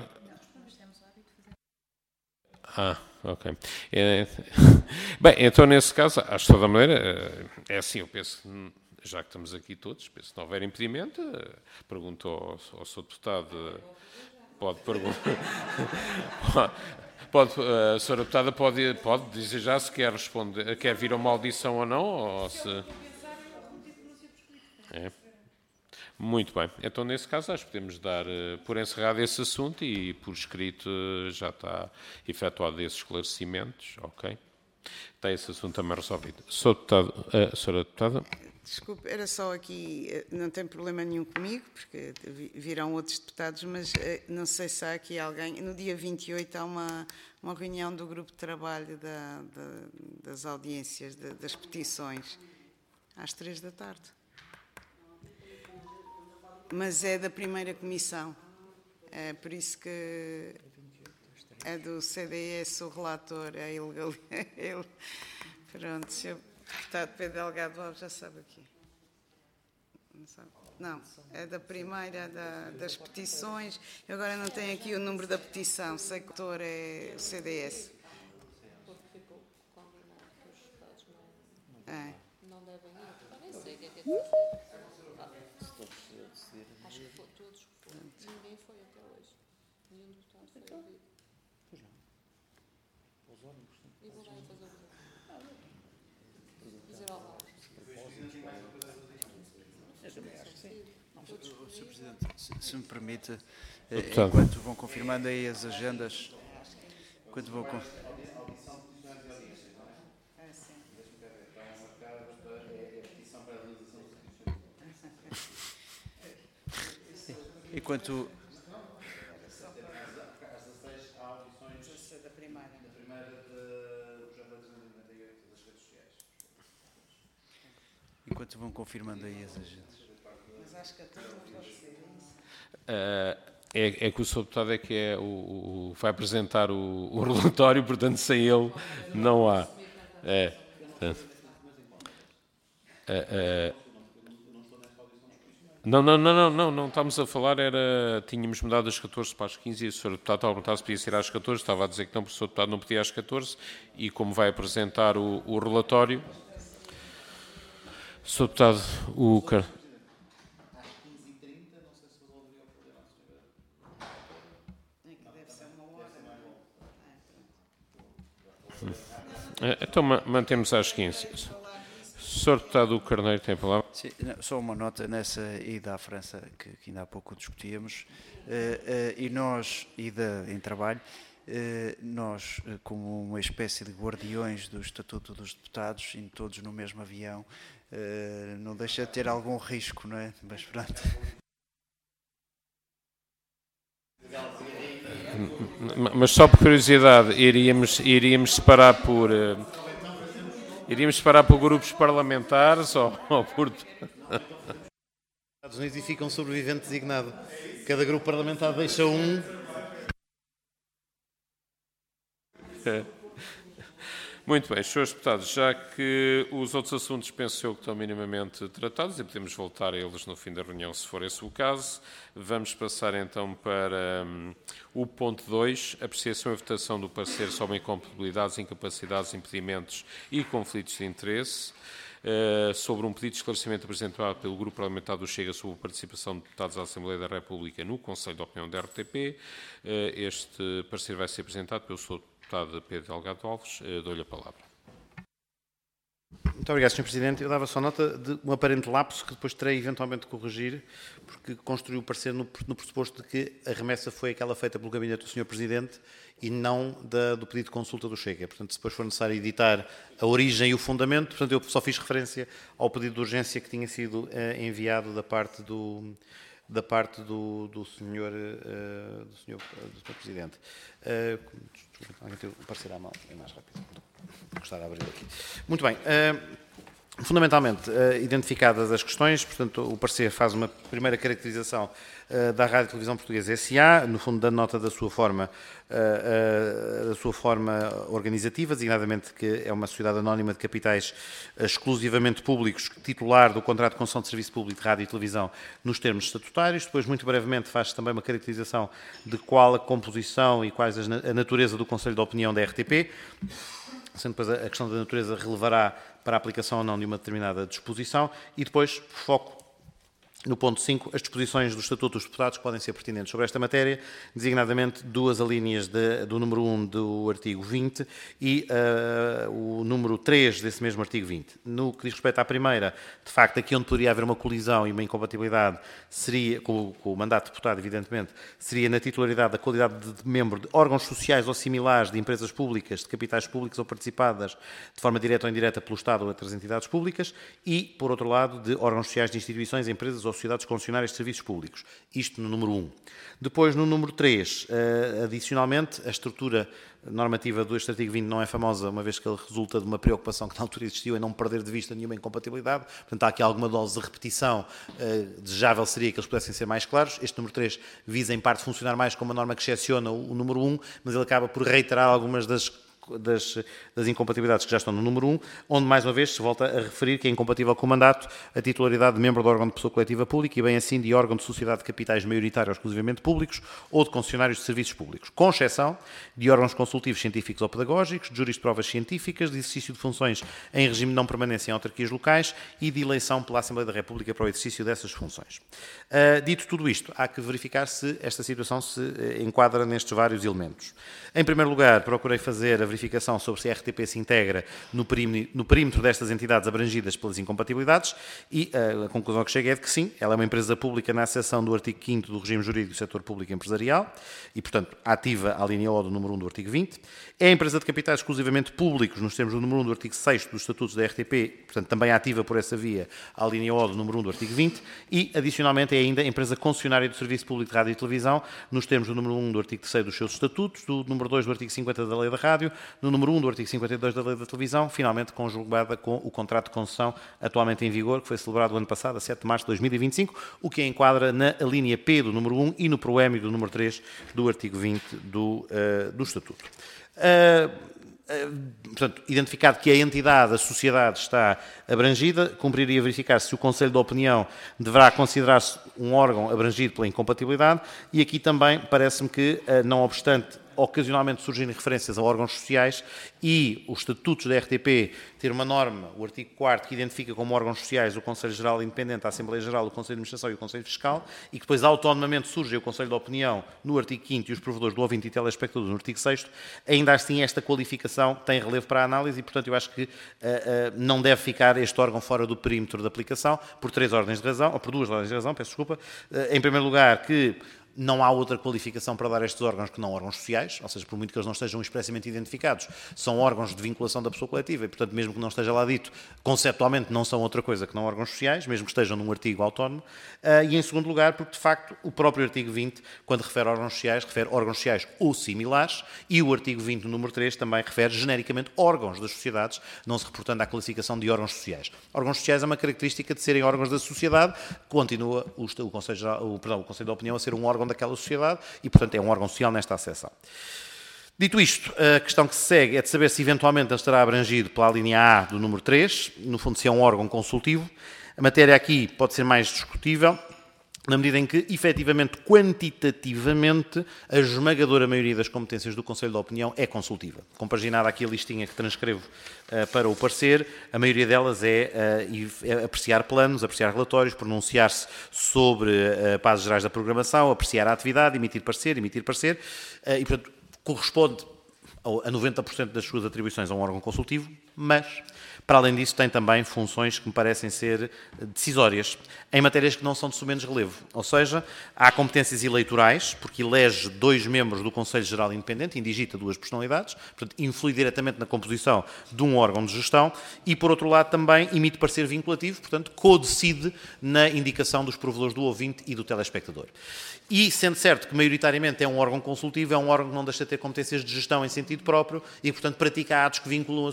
Ah, ok. É, bem, então nesse caso, acho de toda maneira, é assim, eu penso que, já que estamos aqui todos, penso que se não houver impedimento, pergunto ao, ao senhor Deputado, pode perguntar, pode, a senhora Deputada pode, pode dizer já se quer responder, quer vir a uma audição ou não, ou se... É. Muito bem. Então, nesse caso, acho que podemos dar uh, por encerrado esse assunto e, por escrito, uh, já está efetuado esses esclarecimentos. Ok. Está esse assunto também resolvido. Senhor Deputado, uh, Senhora Deputada. Desculpe, era só aqui, não tem problema nenhum comigo, porque virão outros deputados, mas não sei se há aqui alguém... No dia vinte e oito há uma, uma reunião do grupo de trabalho da, da, das audiências, da, das petições, às três da tarde. Mas é da primeira comissão, é por isso que é do C D S o relator, é ilegal. Ele, pronto, o senhor deputado Pedro Delgado Alves já sabe aqui. Não, sabe? Não, é da primeira da, das petições. Eu agora não tenho aqui o número da petição, sei que o autor é o C D S. É. Não devem ir, nem sei o que é que é. Acho que foi, todos foram. Ninguém foi até hoje. Nenhum deputado foi ouvido. Pois não. Os órgãos. E vou lá fazer o dizer ao lado. senhor Presidente, se, se me permite, enquanto vão confirmando aí as agendas, enquanto vão... Enquanto... Enquanto vão confirmando aí as agendas. Mas acho que a todos não pode ser isso. É, é que o senhor Deputado é que é o, o, vai apresentar o, o relatório, portanto, sem ele não há. É, portanto, é, é, Não, não, não, não, não, não, estamos a falar, era, tínhamos mudado das catorze para as quinze e o senhor Deputado estava a perguntar se podia ser às catorze, estava a dizer que não, porque o senhor Deputado não podia às catorze e como vai apresentar o, o relatório, o senhor Deputado, o... Então mantemos às quinze. senhor Deputado Carneiro tem a palavra. Sim, só uma nota nessa ida à França que, que ainda há pouco discutíamos, uh, uh, e nós, ida em trabalho, uh, nós, uh, como uma espécie de guardiões do Estatuto dos Deputados, indo todos no mesmo avião, uh, não deixa de ter algum risco, não é? Mas pronto. Mas só por curiosidade, iríamos, iríamos separar por... Uh, Iríamos separar por grupos parlamentares ou, ou por... Os Estados Unidos e fica um sobrevivente designado. Cada grupo parlamentar deixa um... É. Muito bem, senhores deputados, já que os outros assuntos penso eu que estão minimamente tratados e podemos voltar a eles no fim da reunião se for esse o caso, vamos passar então para um, o ponto dois, apreciação e votação do parecer sobre incompatibilidades, incapacidades, impedimentos e conflitos de interesse, uh, sobre um pedido de esclarecimento apresentado pelo Grupo Parlamentar do Chega sobre a participação de deputados da Assembleia da República no Conselho de Opinião da R T P. Uh, este parecer vai ser apresentado pelo senhor Deputado Pedro Delgado Alves, dou-lhe a palavra. Muito obrigado, senhor Presidente. Eu dava só nota de um aparente lapso que depois terei eventualmente de corrigir, porque construiu o parecer no, no pressuposto de que a remessa foi aquela feita pelo gabinete do senhor Presidente e não da, do pedido de consulta do Chega. Portanto, se depois for necessário editar a origem e o fundamento, portanto, eu só fiz referência ao pedido de urgência que tinha sido eh, enviado da parte do... da parte do, do, senhor, uh, do, senhor, uh, do senhor Presidente. Uh, alguém tem o parecer à mão, é mais rápido. Vou gostar de abrir aqui. Muito bem. Uh, Fundamentalmente, uh, identificadas as questões, portanto, o parecer faz uma primeira caracterização uh, da Rádio e Televisão Portuguesa S A, no fundo, dando nota da sua forma, uh, uh, da sua forma organizativa, designadamente que é uma sociedade anónima de capitais uh, exclusivamente públicos, titular do contrato de concessão de serviço público de rádio e televisão nos termos estatutários. Depois, muito brevemente, faz também uma caracterização de qual a composição e quais a natureza do Conselho de Opinião da R T P, sendo depois a questão da natureza relevará para a aplicação ou não de uma determinada disposição, e depois foco no ponto cinco, as disposições do Estatuto dos Deputados que podem ser pertinentes sobre esta matéria, designadamente duas alíneas de, do número um do artigo vinte e uh, o número três desse mesmo artigo vinte. No que diz respeito à primeira, de facto, aqui onde poderia haver uma colisão e uma incompatibilidade seria, com, com o mandato de deputado, evidentemente, seria na titularidade da qualidade de membro de órgãos sociais ou similares de empresas públicas, de capitais públicos ou participadas de forma direta ou indireta pelo Estado ou outras entidades públicas e, por outro lado, de órgãos sociais de instituições, empresas ou sociedades concessionárias de serviços públicos. Isto no número um. Depois, no número três, adicionalmente, a estrutura normativa do artigo vinte não é famosa, uma vez que ele resulta de uma preocupação que na altura existiu em não perder de vista nenhuma incompatibilidade. Portanto, há aqui alguma dose de repetição. Desejável seria que eles pudessem ser mais claros. Este número três visa, em parte, funcionar mais como uma norma que excepciona o número um, mas ele acaba por reiterar algumas das Das, das incompatibilidades que já estão no número um, onde, mais uma vez, se volta a referir que é incompatível com o mandato a titularidade de membro de órgão de pessoa coletiva pública e, bem assim, de órgão de sociedade de capitais maioritário ou exclusivamente públicos ou de concessionários de serviços públicos, com exceção de órgãos consultivos científicos ou pedagógicos, de júris de provas científicas, de exercício de funções em regime de não permanência em autarquias locais e de eleição pela Assembleia da República para o exercício dessas funções. Uh, dito tudo isto, há que verificar se esta situação se uh, enquadra nestes vários elementos. Em primeiro lugar, procurei fazer a verificação sobre se a R T P se integra no perímetro, no perímetro destas entidades abrangidas pelas incompatibilidades e uh, a conclusão que cheguei é de que sim, ela é uma empresa pública na acessão do artigo quinto do regime jurídico do setor público empresarial e, portanto, ativa à linha O do número um do artigo vinte. É empresa de capitais exclusivamente públicos nos termos do número um do artigo sexto dos estatutos da R T P, portanto, também ativa por essa via à linha O do número um do artigo vinte e, adicionalmente, é ainda empresa concessionária do Serviço Público de Rádio e Televisão nos termos do número um do artigo terceiro dos seus estatutos, do número dois do artigo cinquenta da Lei da Rádio, no número um do artigo cinquenta e dois da Lei da Televisão, finalmente conjugada com o contrato de concessão atualmente em vigor, que foi celebrado o ano passado, a sete de março de dois mil e vinte e cinco, o que a enquadra na linha P do número um e no proémio do número três do artigo vinte do, uh, do Estatuto. Uh, Portanto, identificado que a entidade, a sociedade está abrangida, cumpriria verificar se o Conselho de Opinião deverá considerar-se um órgão abrangido pela incompatibilidade e aqui também parece-me que, não obstante ocasionalmente surgirem referências a órgãos sociais e os estatutos da R T P ter uma norma, o artigo quarto, que identifica como órgãos sociais o Conselho Geral Independente, a Assembleia Geral, o Conselho de Administração e o Conselho Fiscal, e que depois autonomamente surge o Conselho de Opinião no artigo quinto e os provedores do ouvinte e telespectador no artigo sexto, ainda assim esta qualificação tem relevo para a análise e, portanto, eu acho que uh, uh, não deve ficar este órgão fora do perímetro de aplicação por três ordens de razão, ou por duas ordens de razão, peço desculpa. Uh, em primeiro lugar, que não há outra qualificação para dar a estes órgãos que não órgãos sociais, ou seja, por muito que eles não estejam expressamente identificados, são órgãos de vinculação da pessoa coletiva e, portanto, mesmo que não esteja lá dito, conceptualmente não são outra coisa que não órgãos sociais, mesmo que estejam num artigo autónomo. E, em segundo lugar, porque, de facto, o próprio artigo vinte, quando refere a órgãos sociais, refere a órgãos sociais ou similares, e o artigo vinte, no número três, também refere genericamente órgãos das sociedades, não se reportando à classificação de órgãos sociais. Órgãos sociais é uma característica de serem órgãos da sociedade, continua o, o, Conselho, o, perdão, o Conselho de Opinião a ser um órgão daquela sociedade e, portanto, é um órgão social nesta acessão. Dito isto, a questão que se segue é de saber se eventualmente ele estará abrangido pela linha A do número três, no fundo se é um órgão consultivo. A matéria aqui pode ser mais discutível, na medida em que, efetivamente, quantitativamente, a esmagadora maioria das competências do Conselho de Opinião é consultiva. Compaginada aqui a listinha que transcrevo uh, para o parecer, a maioria delas é, uh, é apreciar planos, apreciar relatórios, pronunciar-se sobre uh, bases gerais da programação, apreciar a atividade, emitir parecer, emitir parecer, uh, e, portanto, corresponde a noventa por cento das suas atribuições a um órgão consultivo, mas, para além disso, tem também funções que me parecem ser decisórias, em matérias que não são de sumenos relevo. Ou seja, há competências eleitorais, porque elege dois membros do Conselho Geral Independente, indigita duas personalidades, portanto, influi diretamente na composição de um órgão de gestão, e, por outro lado, também emite parecer vinculativo, portanto, co-decide na indicação dos provedores do ouvinte e do telespectador. E, sendo certo que, maioritariamente, é um órgão consultivo, é um órgão que não deixa de ter competências de gestão em sentido próprio e, portanto, pratica atos que vinculam a sociedade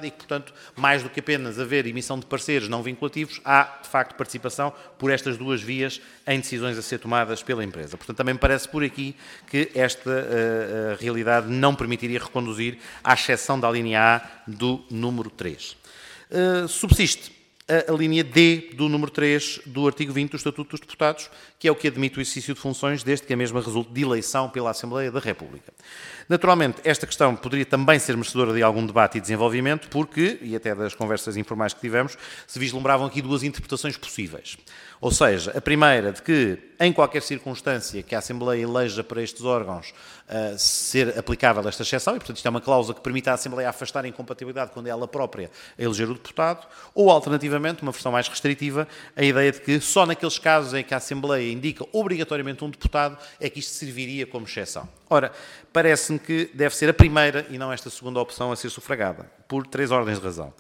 e que, portanto, mais do que apenas haver emissão de pareceres não vinculativos, há, de facto, participação por estas duas vias em decisões a ser tomadas pela empresa. Portanto, também me parece por aqui que esta uh, realidade não permitiria reconduzir à exceção da linha A do número três. Uh, subsiste a, a linha D do número três do artigo vinte do Estatuto dos Deputados, que é o que admite o exercício de funções desde que a mesma resulte de eleição pela Assembleia da República. Naturalmente, esta questão poderia também ser merecedora de algum debate e desenvolvimento, porque, e até das conversas informais que tivemos, se vislumbravam aqui duas interpretações possíveis. Ou seja, a primeira de que, em qualquer circunstância que a Assembleia eleja para estes órgãos uh, ser aplicável esta exceção, e portanto isto é uma cláusula que permite à Assembleia afastar a incompatibilidade quando é ela própria a eleger o deputado, ou alternativamente, uma versão mais restritiva, a ideia de que só naqueles casos em que a Assembleia indica obrigatoriamente um deputado é que isto serviria como exceção. Ora, parece-me que deve ser a primeira e não esta segunda opção a ser sufragada, por três ordens de razão.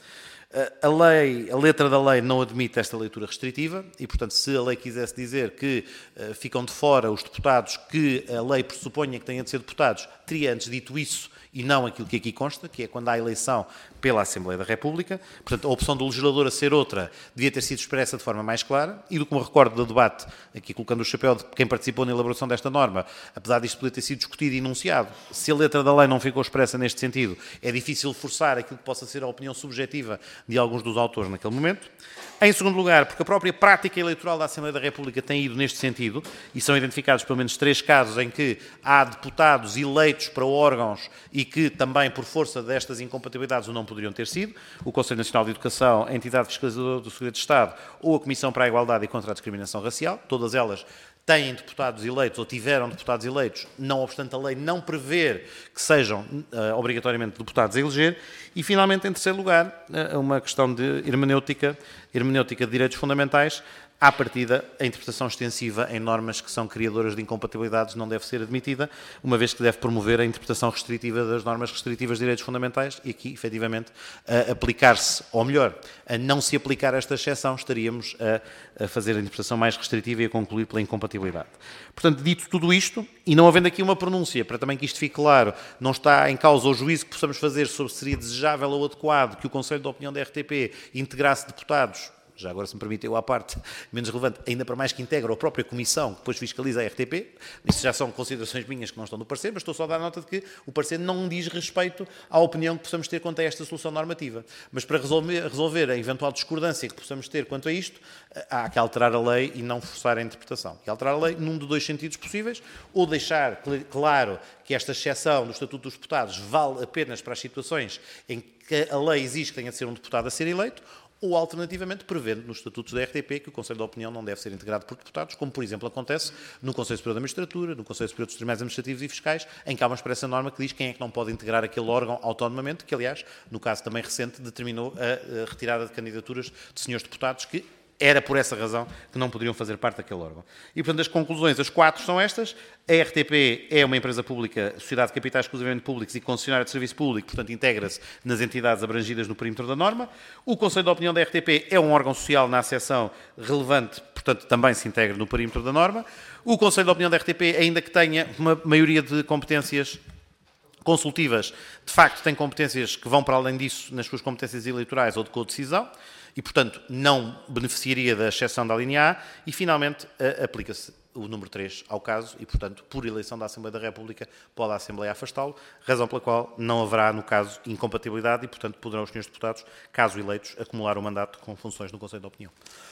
A lei, a letra da lei não admite esta leitura restritiva e, portanto, se a lei quisesse dizer que uh, ficam de fora os deputados que a lei pressuponha que tenham de ser deputados, teria antes dito isso e não aquilo que aqui consta, que é quando há eleição pela Assembleia da República. Portanto, a opção do legislador a ser outra devia ter sido expressa de forma mais clara e, do que me recordo do debate, aqui colocando o chapéu de quem participou na elaboração desta norma, apesar disto poder ter sido discutido e enunciado, se a letra da lei não ficou expressa neste sentido, é difícil forçar aquilo que possa ser a opinião subjetiva de alguns dos autores naquele momento. Em segundo lugar, porque a própria prática eleitoral da Assembleia da República tem ido neste sentido, e são identificados pelo menos três casos em que há deputados eleitos para órgãos e que também, por força destas incompatibilidades, o não poderiam ter sido, o Conselho Nacional de Educação, a entidade fiscalizadora do Segredo de Estado ou a Comissão para a Igualdade e contra a Discriminação Racial, todas elas têm deputados eleitos ou tiveram deputados eleitos, não obstante a lei não prever que sejam uh, obrigatoriamente deputados a eleger. E, finalmente, em terceiro lugar, uh, uma questão de hermenêutica, hermenêutica de direitos fundamentais. À partida, a interpretação extensiva em normas que são criadoras de incompatibilidades não deve ser admitida, uma vez que deve promover a interpretação restritiva das normas restritivas de direitos fundamentais e aqui, efetivamente, a aplicar-se, ou melhor, a não se aplicar esta exceção, estaríamos a, a fazer a interpretação mais restritiva e a concluir pela incompatibilidade. Portanto, dito tudo isto, e não havendo aqui uma pronúncia, para também que isto fique claro, não está em causa o juízo que possamos fazer sobre se seria desejável ou adequado que o Conselho de Opinião da R T P integrasse deputados, já agora, se me permite, eu à parte, menos relevante, ainda para mais que integra a própria Comissão que depois fiscaliza a R T P. Isso já são considerações minhas que não estão no parecer, mas estou só a dar nota de que o parecer não diz respeito à opinião que possamos ter quanto a esta solução normativa. Mas para resolver, resolver a eventual discordância que possamos ter quanto a isto, há que alterar a lei e não forçar a interpretação. E alterar a lei num de dois sentidos possíveis, ou deixar claro que esta exceção do Estatuto dos Deputados vale apenas para as situações em que a lei exige que tenha de ser um deputado a ser eleito, ou, alternativamente, prevendo nos estatutos da R T P que o Conselho de Opinião não deve ser integrado por deputados, como, por exemplo, acontece no Conselho Superior da Magistratura, no Conselho Superior dos Tribunais Administrativos e Fiscais, em que há uma expressa norma que diz quem é que não pode integrar aquele órgão autonomamente, que, aliás, no caso também recente, determinou a retirada de candidaturas de senhores deputados que era por essa razão que não poderiam fazer parte daquele órgão. E, portanto, as conclusões, as quatro, são estas. A R T P é uma empresa pública, sociedade de capitais exclusivamente públicos e concessionária de serviço público, portanto, integra-se nas entidades abrangidas no perímetro da norma. O Conselho de Opinião da R T P é um órgão social na acessão relevante, portanto, também se integra no perímetro da norma. O Conselho de Opinião da R T P, ainda que tenha uma maioria de competências consultivas, de facto tem competências que vão para além disso nas suas competências eleitorais ou de codecisão e, portanto, não beneficiaria da exceção da linha A e, finalmente, aplica-se o número três ao caso e, portanto, por eleição da Assembleia da República, pode a Assembleia afastá-lo, razão pela qual não haverá, no caso, incompatibilidade e, portanto, poderão os senhores deputados, caso eleitos, acumular o mandato com funções no Conselho de Opinião.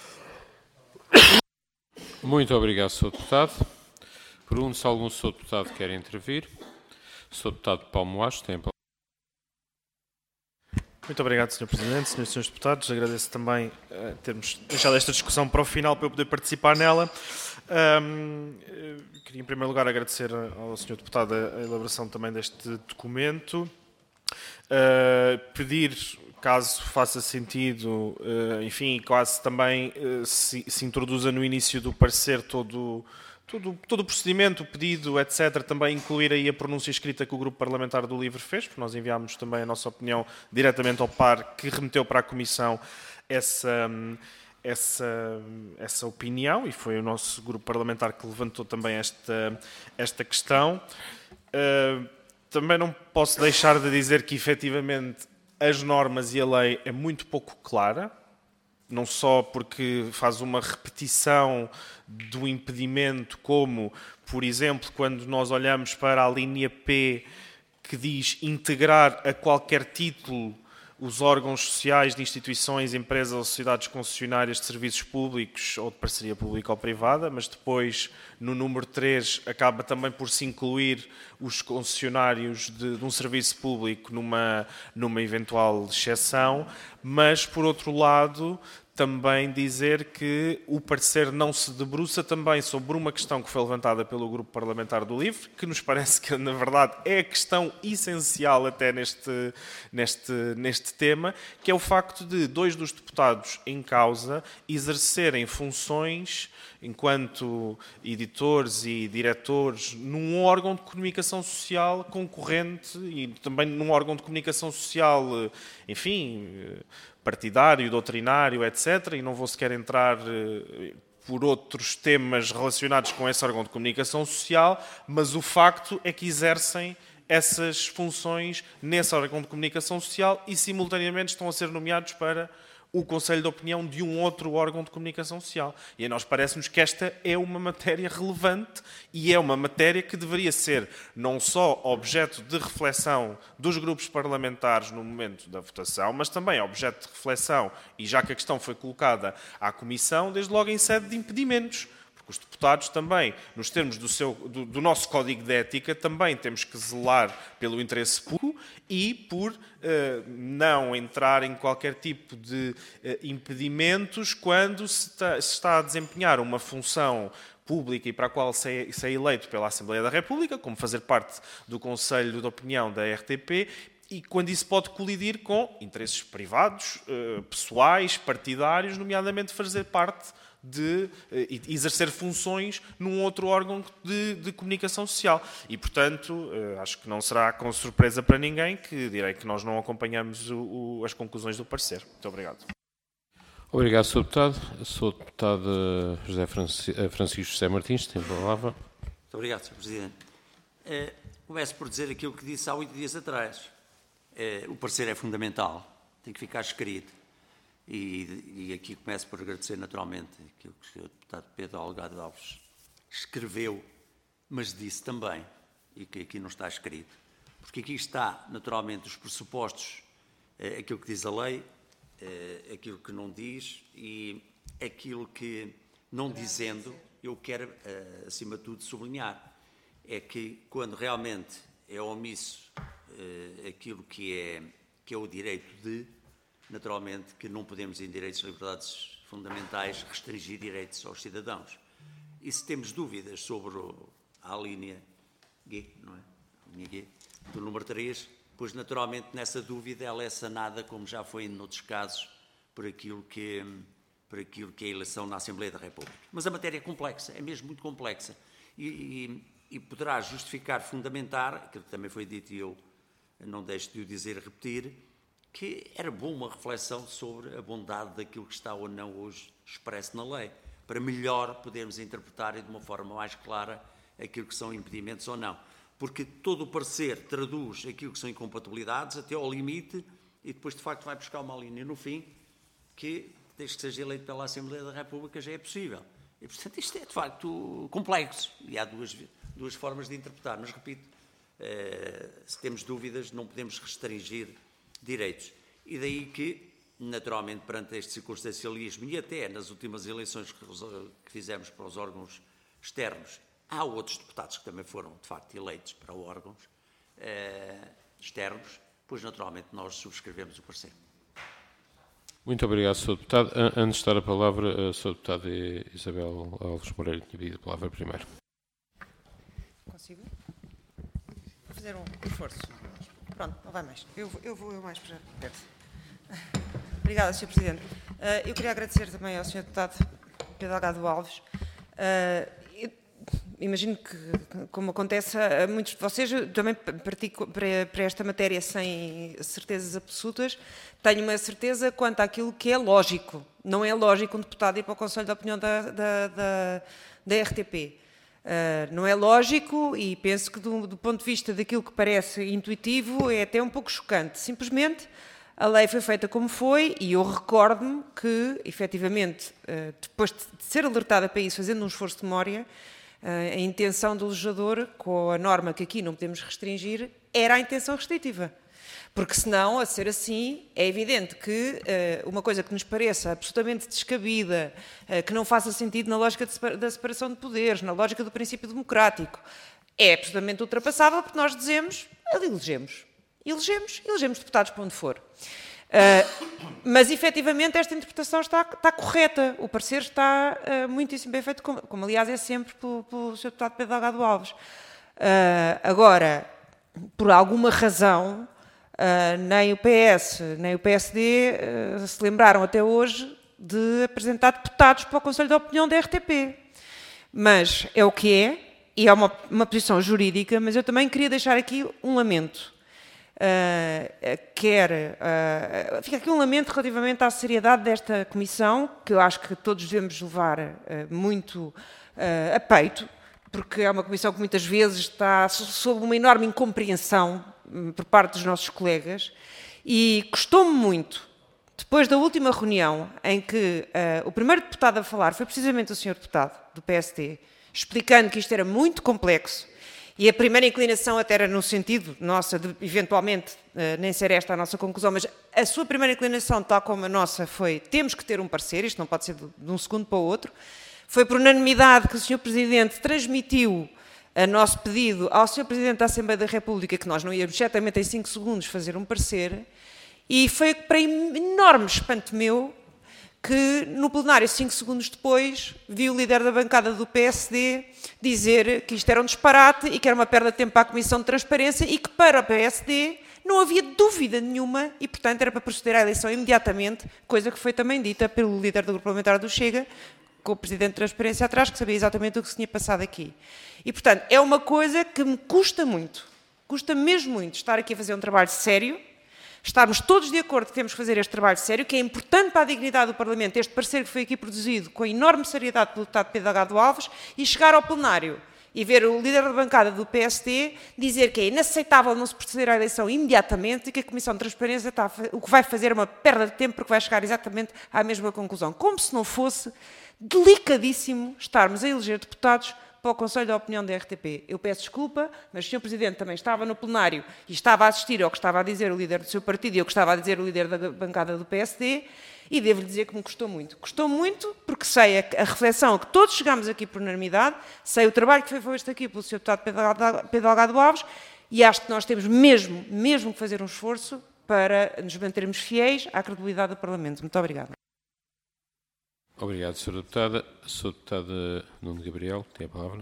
Muito obrigado, senhor Deputado. Pergunto se algum senhor Deputado quer intervir. senhor Deputado Paulo Moares, tem a palavra. Muito obrigado, senhor Presidente, senhores e senhores deputados. Agradeço também uh, termos deixado esta discussão para o final para eu poder participar nela. Um, queria, em primeiro lugar, agradecer ao senhor Deputado a, a elaboração também deste documento. Uh, pedir, caso faça sentido, uh, enfim, quase também uh, se, se introduza no início do parecer todo Todo, todo o procedimento, o pedido, etcétera, também incluir aí a pronúncia escrita que o Grupo Parlamentar do LIVRE fez, porque nós enviámos também a nossa opinião diretamente ao P A R, que remeteu para a Comissão essa, essa, essa opinião, e foi o nosso Grupo Parlamentar que levantou também esta, esta questão. Uh, também não posso deixar de dizer que, efetivamente, as normas e a lei é muito pouco clara, não só porque faz uma repetição do impedimento, como, por exemplo, quando nós olhamos para a linha P, que diz integrar a qualquer título os órgãos sociais de instituições, empresas ou sociedades concessionárias de serviços públicos ou de parceria pública ou privada, mas depois, no número três, acaba também por se incluir os concessionários de, de um serviço público numa, numa eventual exceção, mas, por outro lado, também dizer que o parecer não se debruça também sobre uma questão que foi levantada pelo Grupo Parlamentar do LIVRE, que nos parece que, na verdade, é a questão essencial até neste, neste, neste tema, que é o facto de dois dos deputados em causa exercerem funções enquanto editores e diretores num órgão de comunicação social concorrente e também num órgão de comunicação social, enfim, partidário, doutrinário, etcétera. E não vou sequer entrar por outros temas relacionados com esse órgão de comunicação social, mas o facto é que exercem essas funções nesse órgão de comunicação social e, simultaneamente, estão a ser nomeados para o Conselho de Opinião de um outro órgão de comunicação social. E a nós parece-nos que esta é uma matéria relevante e é uma matéria que deveria ser não só objeto de reflexão dos grupos parlamentares no momento da votação, mas também objeto de reflexão, e já que a questão foi colocada à Comissão, desde logo em sede de impedimentos. Os deputados também, nos termos do, seu, do, do nosso Código de Ética, também temos que zelar pelo interesse público e por eh, não entrar em qualquer tipo de eh, impedimentos quando se está, se está a desempenhar uma função pública e para a qual se é, se é eleito pela Assembleia da República, como fazer parte do Conselho de Opinião da R T P, e quando isso pode colidir com interesses privados, eh, pessoais, partidários, nomeadamente fazer parte de eh, exercer funções num outro órgão de, de comunicação social. E, portanto, eh, acho que não será com surpresa para ninguém que direi que nós não acompanhamos o, o, as conclusões do parecer. Muito obrigado. Obrigado, senhor Deputado. senhor Deputado José Francisco, Francisco José Martins, tem a palavra. Muito obrigado, senhor Presidente. Eh, começo por dizer aquilo que disse há oito dias atrás. Eh, o parecer é fundamental, tem que ficar escrito. E, e aqui começo por agradecer naturalmente aquilo que o senhor Deputado Pedro Algado Alves escreveu, mas disse também, e que aqui não está escrito, porque aqui está naturalmente os pressupostos, eh, aquilo que diz a lei, eh, aquilo que não diz e aquilo que, não dizendo, eu quero, eh, acima de tudo, sublinhar, é que quando realmente é omisso eh, aquilo que é, que é o direito de, naturalmente que não podemos, em direitos e liberdades fundamentais, restringir direitos aos cidadãos. E se temos dúvidas sobre a linha G, não é? A linha G, do número três, pois naturalmente nessa dúvida ela é sanada, como já foi em outros casos, por aquilo que, por aquilo que é a eleição na Assembleia da República. Mas a matéria é complexa, é mesmo muito complexa. E, e, e poderá justificar, fundamentar, aquilo que também foi dito e eu não deixo de o dizer e repetir, que era bom uma reflexão sobre a bondade daquilo que está ou não hoje expresso na lei, para melhor podermos interpretar e de uma forma mais clara aquilo que são impedimentos ou não. Porque todo o parecer traduz aquilo que são incompatibilidades até ao limite e depois, de facto, vai buscar uma linha no fim que, desde que seja eleito pela Assembleia da República, já é possível. E, portanto, isto é, de facto, complexo. E há duas, duas formas de interpretar. Mas, repito, eh, se temos dúvidas, não podemos restringir direitos. E daí que, naturalmente, perante este circunstancialismo e até nas últimas eleições que fizemos para os órgãos externos, há outros deputados que também foram, de facto, eleitos para órgãos eh, externos, pois, naturalmente, nós subscrevemos o parecer. Muito obrigado, senhor Deputado. Antes de dar a palavra, a senhora Deputada Isabel Alves Moreira tinha pedido a palavra primeiro. Consigo? Vou fazer um esforço. Pronto, não vai mais. Eu, eu vou eu mais para perto. Obrigada, senhor Presidente. Uh, eu queria agradecer também ao senhor Deputado Pedro Algado Alves. Uh, imagino que, como acontece a muitos de vocês, eu também pratico para, para esta matéria sem certezas absolutas. Tenho uma certeza quanto àquilo que é lógico. Não é lógico um deputado ir para o Conselho de Opinião da, da, da, da R T P. Uh, não é lógico e penso que do, do ponto de vista daquilo que parece intuitivo é até um pouco chocante. Simplesmente A lei foi feita como foi e eu recordo-me que, efetivamente, depois de ser alertada para isso, fazendo um esforço de memória, a intenção do legislador, com a norma que aqui não podemos restringir, era a intenção restritiva. Porque senão, a ser assim, é evidente que uh, uma coisa que nos pareça absolutamente descabida, uh, que não faça sentido na lógica de separa- da separação de poderes, na lógica do princípio democrático, é absolutamente ultrapassável porque nós dizemos, elegemos, elegemos, elegemos deputados para onde for. Uh, mas, efetivamente, esta interpretação está, está correta. O parecer está uh, muitíssimo bem feito, como, como aliás é sempre pelo, pelo senhor deputado Pedro Delgado Alves. Uh, agora, por alguma razão, uh, nem o P S nem o P S D uh, se lembraram até hoje de apresentar deputados para o Conselho de Opinião da R T P. Mas é o que é, e é uma, uma posição jurídica, mas eu também queria deixar aqui um lamento. Uh, quer, uh, fica aqui um lamento relativamente à seriedade desta comissão, que eu acho que todos devemos levar uh, muito uh, a peito, porque é uma comissão que muitas vezes está sob uma enorme incompreensão um, por parte dos nossos colegas, e custou-me muito, depois da última reunião, em que uh, o primeiro deputado a falar foi precisamente o senhor deputado do P S D, explicando que isto era muito complexo. E a primeira inclinação até era no sentido, nossa, de eventualmente uh, nem ser esta a nossa conclusão, mas a sua primeira inclinação, tal como a nossa, foi temos que ter um parecer, isto não pode ser de, de um segundo para o outro. Foi por unanimidade que o senhor Presidente transmitiu a nosso pedido ao senhor Presidente da Assembleia da República que nós não íamos certamente em cinco segundos fazer um parecer, e foi para enorme espanto meu que no plenário, cinco segundos depois, vi o líder da bancada do P S D dizer que isto era um disparate e que era uma perda de tempo para a Comissão de Transparência e que para o P S D não havia dúvida nenhuma e, portanto, era para proceder à eleição imediatamente, coisa que foi também dita pelo líder do grupo parlamentar do Chega, com o Presidente de Transparência atrás, que sabia exatamente o que se tinha passado aqui. E, portanto, é uma coisa que me custa muito, custa mesmo muito estar aqui a fazer um trabalho sério, estarmos todos de acordo que temos que fazer este trabalho sério, que é importante para a dignidade do Parlamento, este parecer que foi aqui produzido com enorme seriedade pelo deputado Pedro Delgado Alves, e chegar ao plenário e ver o líder da bancada do P S D dizer que é inaceitável não se proceder à eleição imediatamente e que a Comissão de Transparência está a, o que vai fazer é uma perda de tempo porque vai chegar exatamente à mesma conclusão. Como se não fosse delicadíssimo estarmos a eleger deputados para o Conselho da Opinião da R T P. Eu peço desculpa, mas o senhor Presidente também estava no plenário e estava a assistir ao que estava a dizer o líder do seu partido e ao que estava a dizer o líder da bancada do P S D, e devo-lhe dizer que me custou muito. Custou muito porque sei a, a reflexão que todos chegámos aqui por unanimidade, sei o trabalho que foi feito aqui pelo senhor deputado Pedro, Pedro Delgado Alves, e acho que nós temos mesmo, mesmo que fazer um esforço para nos mantermos fiéis à credibilidade do Parlamento. Muito obrigada. Obrigado, senhora Deputada. senhora Deputada Nuno Gabriel, tem a palavra.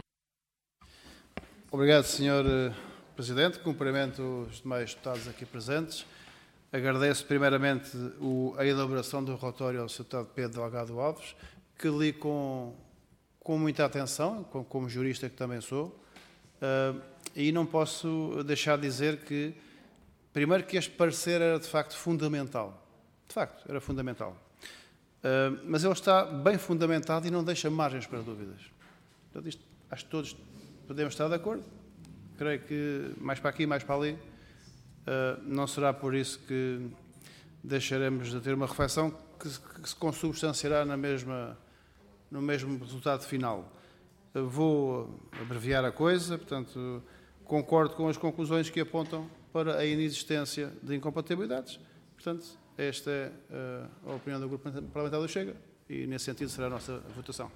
Obrigado, senhor Presidente. Cumprimento os demais deputados aqui presentes. Agradeço primeiramente o, a elaboração do relatório ao senhor Deputado Pedro Delgado Alves, que li com, com muita atenção, com, como jurista que também sou, uh, e não posso deixar de dizer que, primeiro, que este parecer era de facto fundamental. De facto, era fundamental. Uh, mas ele está bem fundamentado e não deixa margens para dúvidas. Portanto, isto, acho que todos podemos estar de acordo. Creio que mais para aqui, mais para ali, uh, não será por isso que deixaremos de ter uma reflexão que, que se consubstanciará na mesma, no mesmo resultado final. Uh, vou abreviar a coisa, portanto, concordo com as conclusões que apontam para a inexistência de incompatibilidades. Portanto, esta é uh, a opinião do Grupo Parlamentar do Chega e, nesse sentido, será a nossa votação.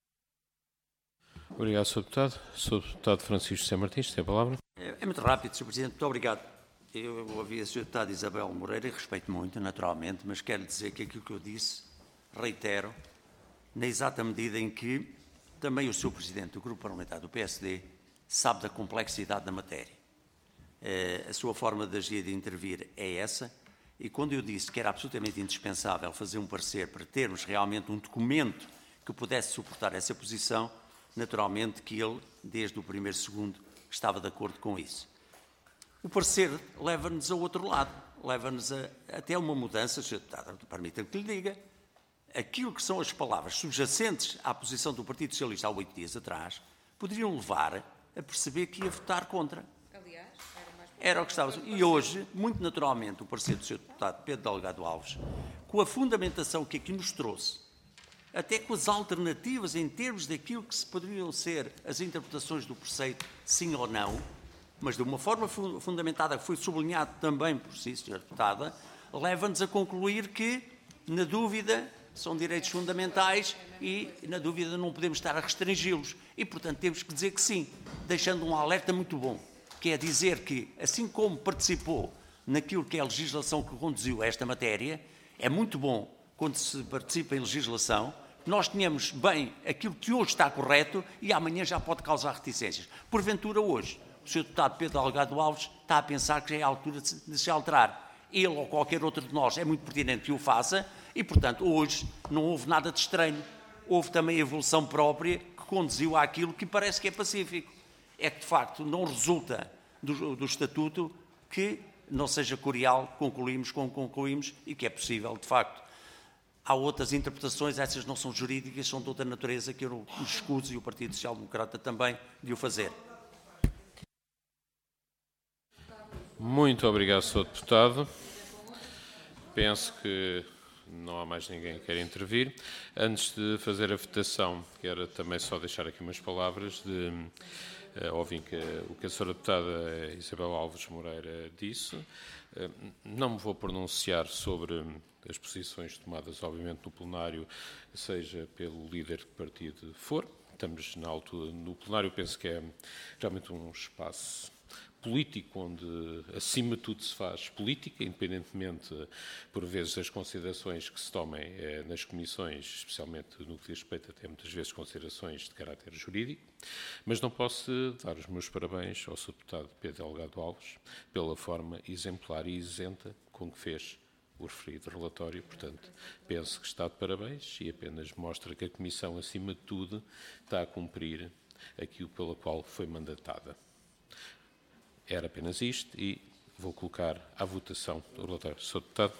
Obrigado, senhor Deputado. senhor Deputado Francisco José Martins, tem a palavra. É, é muito rápido, senhor Presidente. Muito obrigado. Eu ouvi a senhora Deputada Isabel Moreira e respeito muito, naturalmente, mas quero dizer que aquilo que eu disse, reitero, na exata medida em que também o senhor Presidente do Grupo Parlamentar do P S D sabe da complexidade da matéria. Uh, a sua forma de agir e de intervir é essa. E quando eu disse que era absolutamente indispensável fazer um parecer para termos realmente um documento que pudesse suportar essa posição, naturalmente que ele, desde o primeiro segundo, estava de acordo com isso. O parecer leva-nos ao outro lado, leva-nos a, até uma mudança, senhor Deputado, permita-me que lhe diga, aquilo que são as palavras subjacentes à posição do Partido Socialista há oito dias atrás, poderiam levar a perceber que ia votar contra. Aliás, era mais Era o que estava. E hoje, muito naturalmente, o parecer do senhor Deputado Pedro Delgado Alves, com a fundamentação que aqui nos trouxe, até com as alternativas em termos daquilo que se poderiam ser as interpretações do preceito, sim ou não, mas de uma forma fu fundamentada, que foi sublinhado também por si, senhora Deputada, leva-nos a concluir que, na dúvida, são direitos fundamentais e, na dúvida, não podemos estar a restringi-los. E, portanto, temos que dizer que sim, deixando um alerta muito bom, que é dizer que, assim como participou naquilo que é a legislação que conduziu a esta matéria, é muito bom, quando se participa em legislação, nós tenhamos bem aquilo que hoje está correto e amanhã já pode causar reticências. Porventura, hoje, o senhor Deputado Pedro Delgado Alves está a pensar que já é a altura de se, de se alterar. Ele ou qualquer outro de nós é muito pertinente que o faça e, portanto, hoje não houve nada de estranho. Houve também a evolução própria que conduziu àquilo que parece que é pacífico. É que, de facto, não resulta do, do Estatuto que não seja curial, concluímos como concluímos e que é possível, de facto. Há outras interpretações, essas não são jurídicas, são de outra natureza, que eu me escuso e o Partido Social Democrata também de o fazer. Muito obrigado, senhor Deputado. Penso que não há mais ninguém que queira intervir. Antes de fazer a votação, quero também só deixar aqui umas palavras de uh, ouvir que, o que a senhora Deputada Isabel Alves Moreira disse. Uh, não me vou pronunciar sobre as posições tomadas, obviamente, no plenário, seja pelo líder que partido for. Estamos na altura, no plenário, penso que é realmente um espaço político, onde, acima de tudo, se faz política, independentemente, por vezes, das considerações que se tomem eh, nas comissões, especialmente no que diz respeito até muitas vezes considerações de caráter jurídico, mas não posso dar os meus parabéns ao senhor Deputado Pedro Delgado Alves pela forma exemplar e isenta com que fez o referido relatório. Portanto, penso que está de parabéns e apenas mostra que a Comissão, acima de tudo, está a cumprir aquilo pela qual foi mandatada. Era apenas isto e vou colocar à votação o relatório. senhor Deputado.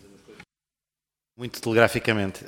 Muito telegraficamente.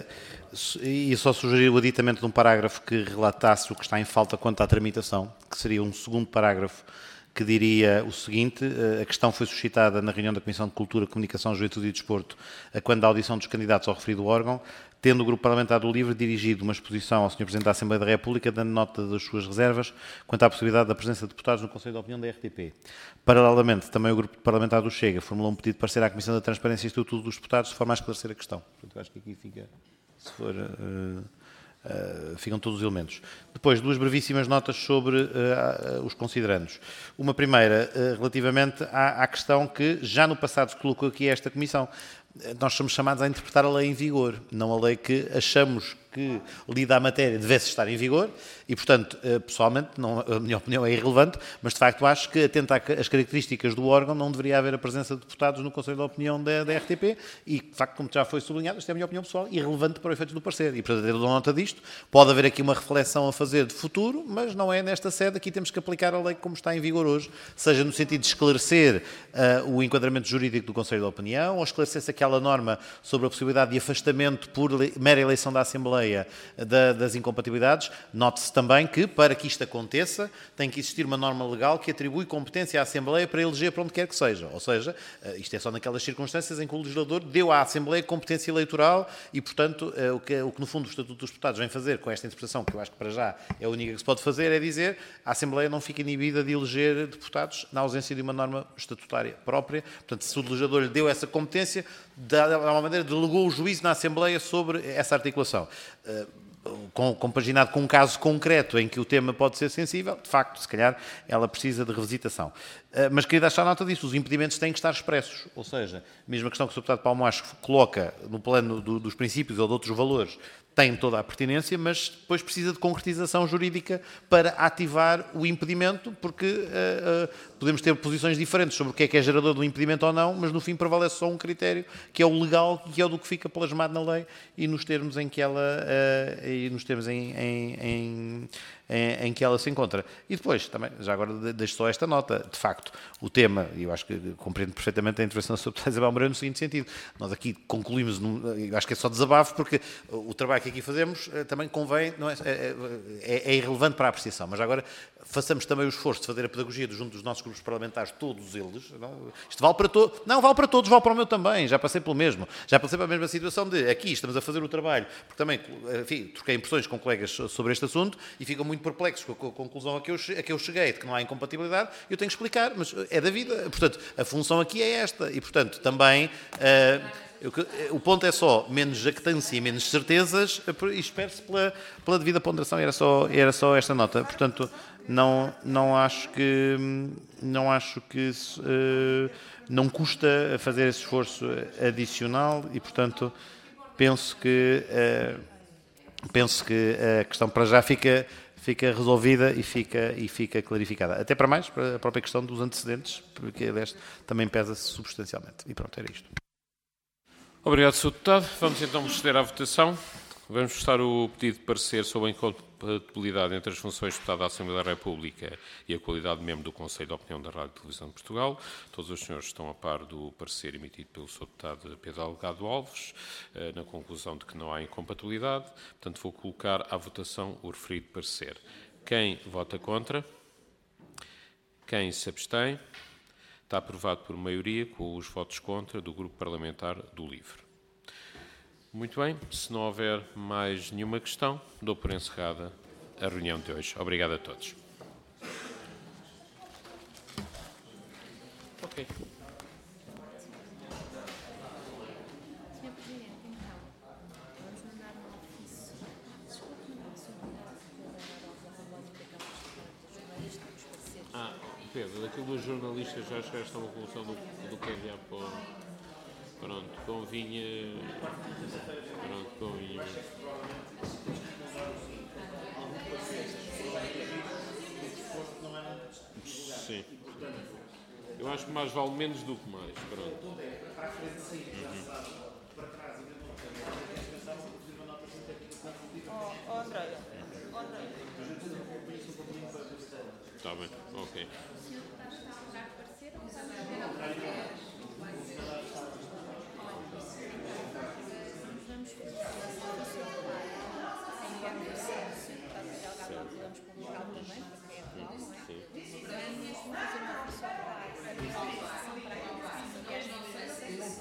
Uh, e só sugerir o aditamento de um parágrafo que relatasse o que está em falta quanto à tramitação, que seria um segundo parágrafo que diria o seguinte: a questão foi suscitada na reunião da Comissão de Cultura, Comunicação, Juventude e Desporto, a quando da audição dos candidatos ao referido órgão, tendo o Grupo Parlamentar do Livre dirigido uma exposição ao senhor Presidente da Assembleia da República, dando nota das suas reservas quanto à possibilidade da presença de deputados no Conselho de Opinião da R T P. Paralelamente, também o Grupo Parlamentar do Chega formulou um pedido de parecer à Comissão da Transparência e Estatuto dos Deputados, de forma a esclarecer a questão. Portanto, eu acho que aqui fica, se for... Uh, Uh, ficam todos os elementos. Depois, duas brevíssimas notas sobre uh, uh, os considerandos. Uma primeira, uh, relativamente à, à questão que já no passado se colocou aqui a esta Comissão. Nós somos chamados a interpretar a lei em vigor, não a lei que achamos que lida à matéria devesse estar em vigor e, portanto, pessoalmente, não, a minha opinião é irrelevante, mas de facto acho que, atento às características do órgão, não deveria haver a presença de deputados no Conselho de Opinião da, da R T P e, de facto, como já foi sublinhado, esta é a minha opinião pessoal, irrelevante para o efeito do parecer. E, portanto, eu dou nota disto. Pode haver aqui uma reflexão a fazer de futuro, mas não é nesta sede. Aqui temos que aplicar a lei como está em vigor hoje, seja no sentido de esclarecer uh, o enquadramento jurídico do Conselho de Opinião ou esclarecer-se aquela norma sobre a possibilidade de afastamento por mera eleição da Assembleia da, das incompatibilidades. Note-se também que, para que isto aconteça, tem que existir uma norma legal que atribui competência à Assembleia para eleger para onde quer que seja. Ou seja, isto é só naquelas circunstâncias em que o legislador deu à Assembleia competência eleitoral e, portanto, o que, o que no fundo o Estatuto dos Deputados vem fazer com esta interpretação, que eu acho que para já é a única que se pode fazer, é dizer que a Assembleia não fica inibida de eleger deputados na ausência de uma norma estatutária própria. Portanto, se o legislador lhe deu essa competência, de alguma maneira delegou o juízo na Assembleia sobre essa articulação. Com, compaginado com um caso concreto em que o tema pode ser sensível, de facto, se calhar, ela precisa de revisitação. Mas queria deixar nota disso, os impedimentos têm que estar expressos, ou seja, mesmo a questão que o senhor Deputado Paulo Moacho coloca no plano do, dos princípios ou de outros valores, tem toda a pertinência, mas depois precisa de concretização jurídica para ativar o impedimento, porque uh, uh, podemos ter posições diferentes sobre o que é que é gerador do impedimento ou não, mas no fim prevalece só um critério, que é o legal, que é o do que fica plasmado na lei e nos termos em que ela, uh, e nos termos em, em, em, em, em que ela se encontra. E depois, também, já agora deixo só esta nota, de facto, o tema, e eu acho que compreendo perfeitamente a intervenção da senhora Isabel Moreira no seguinte sentido, nós aqui concluímos, num, eu acho que é só desabafo, porque o trabalho que aqui fazemos também convém, não é, é, é, é irrelevante para a apreciação, mas agora façamos também o esforço de fazer a pedagogia junto dos nossos grupos parlamentares, todos eles, não? Isto vale para todos, não, vale para todos, vale para o meu também, já passei pelo mesmo, já passei pela mesma situação de, aqui estamos a fazer o trabalho, porque também, enfim, troquei impressões com colegas sobre este assunto e ficam muito perplexos com a conclusão a que eu, a que eu cheguei, de que não há incompatibilidade, eu tenho que explicar, mas é da vida, portanto, a função aqui é esta, e portanto, também, uh, eu, o ponto é só menos jactância e menos certezas, e espero-se pela, pela devida ponderação, era só, era só esta nota, portanto, não, não acho que, não acho que uh, não custa fazer esse esforço adicional e, portanto, penso que, uh, penso que a questão para já fica, fica resolvida e fica, e fica clarificada. Até para mais, para a própria questão dos antecedentes, porque aliás também pesa-se substancialmente. E pronto, era isto. Obrigado, senhor Deputado. Vamos então proceder à votação. Vamos votar o pedido de parecer sobre a incompatibilidade entre as funções de deputado da Assembleia da República e a qualidade de membro do Conselho de Opinião da Rádio e Televisão de Portugal. Todos os senhores estão a par do parecer emitido pelo senhor Deputado Pedro Delgado Alves, na conclusão de que não há incompatibilidade. Portanto, vou colocar à votação o referido parecer. Quem vota contra? Quem se abstém? Está aprovado por maioria, com os votos contra do Grupo Parlamentar do LIVRE. Muito bem, se não houver mais nenhuma questão, dou por encerrada a reunião de hoje. Obrigado a todos. Ok. senhor Presidente, então, vamos mandar um ofício. Desculpe, não posso mandar Ah, Pedro, daquilo dos jornalistas já chegaste a uma conclusão do, do que enviar para o... Pronto, convinha... Pronto, convinha... Sim. Eu acho que mais vale menos do que mais. Pronto. Uhum. Oh, Andréia. Oh, Andréia. Está bem, ok. O senhor está a parecer ou está a ver alguma coisa? Vamos vamos publicar também, porque é atual, não é? Sim. Vamos fazer uma pessoa para a administração para a administração e as notícias.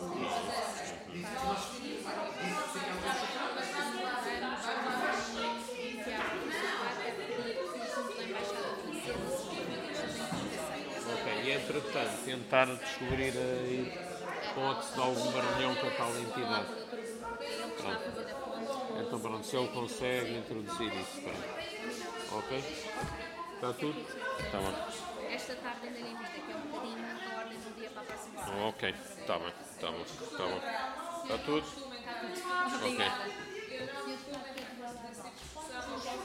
Ok, e entretanto, tentar descobrir aí pode-se de alguma reunião com a tal entidade. Pronto. Então, pronto, se ele consegue introduzir isso, pronto. Ok? Está tudo? Está bem. Esta tarde ainda lhe invita, que é um bocadinho a ordem do dia para a próxima semana. Ok, está bem, está bem, está bem. Está tudo? Está tudo. Ok. Obrigada.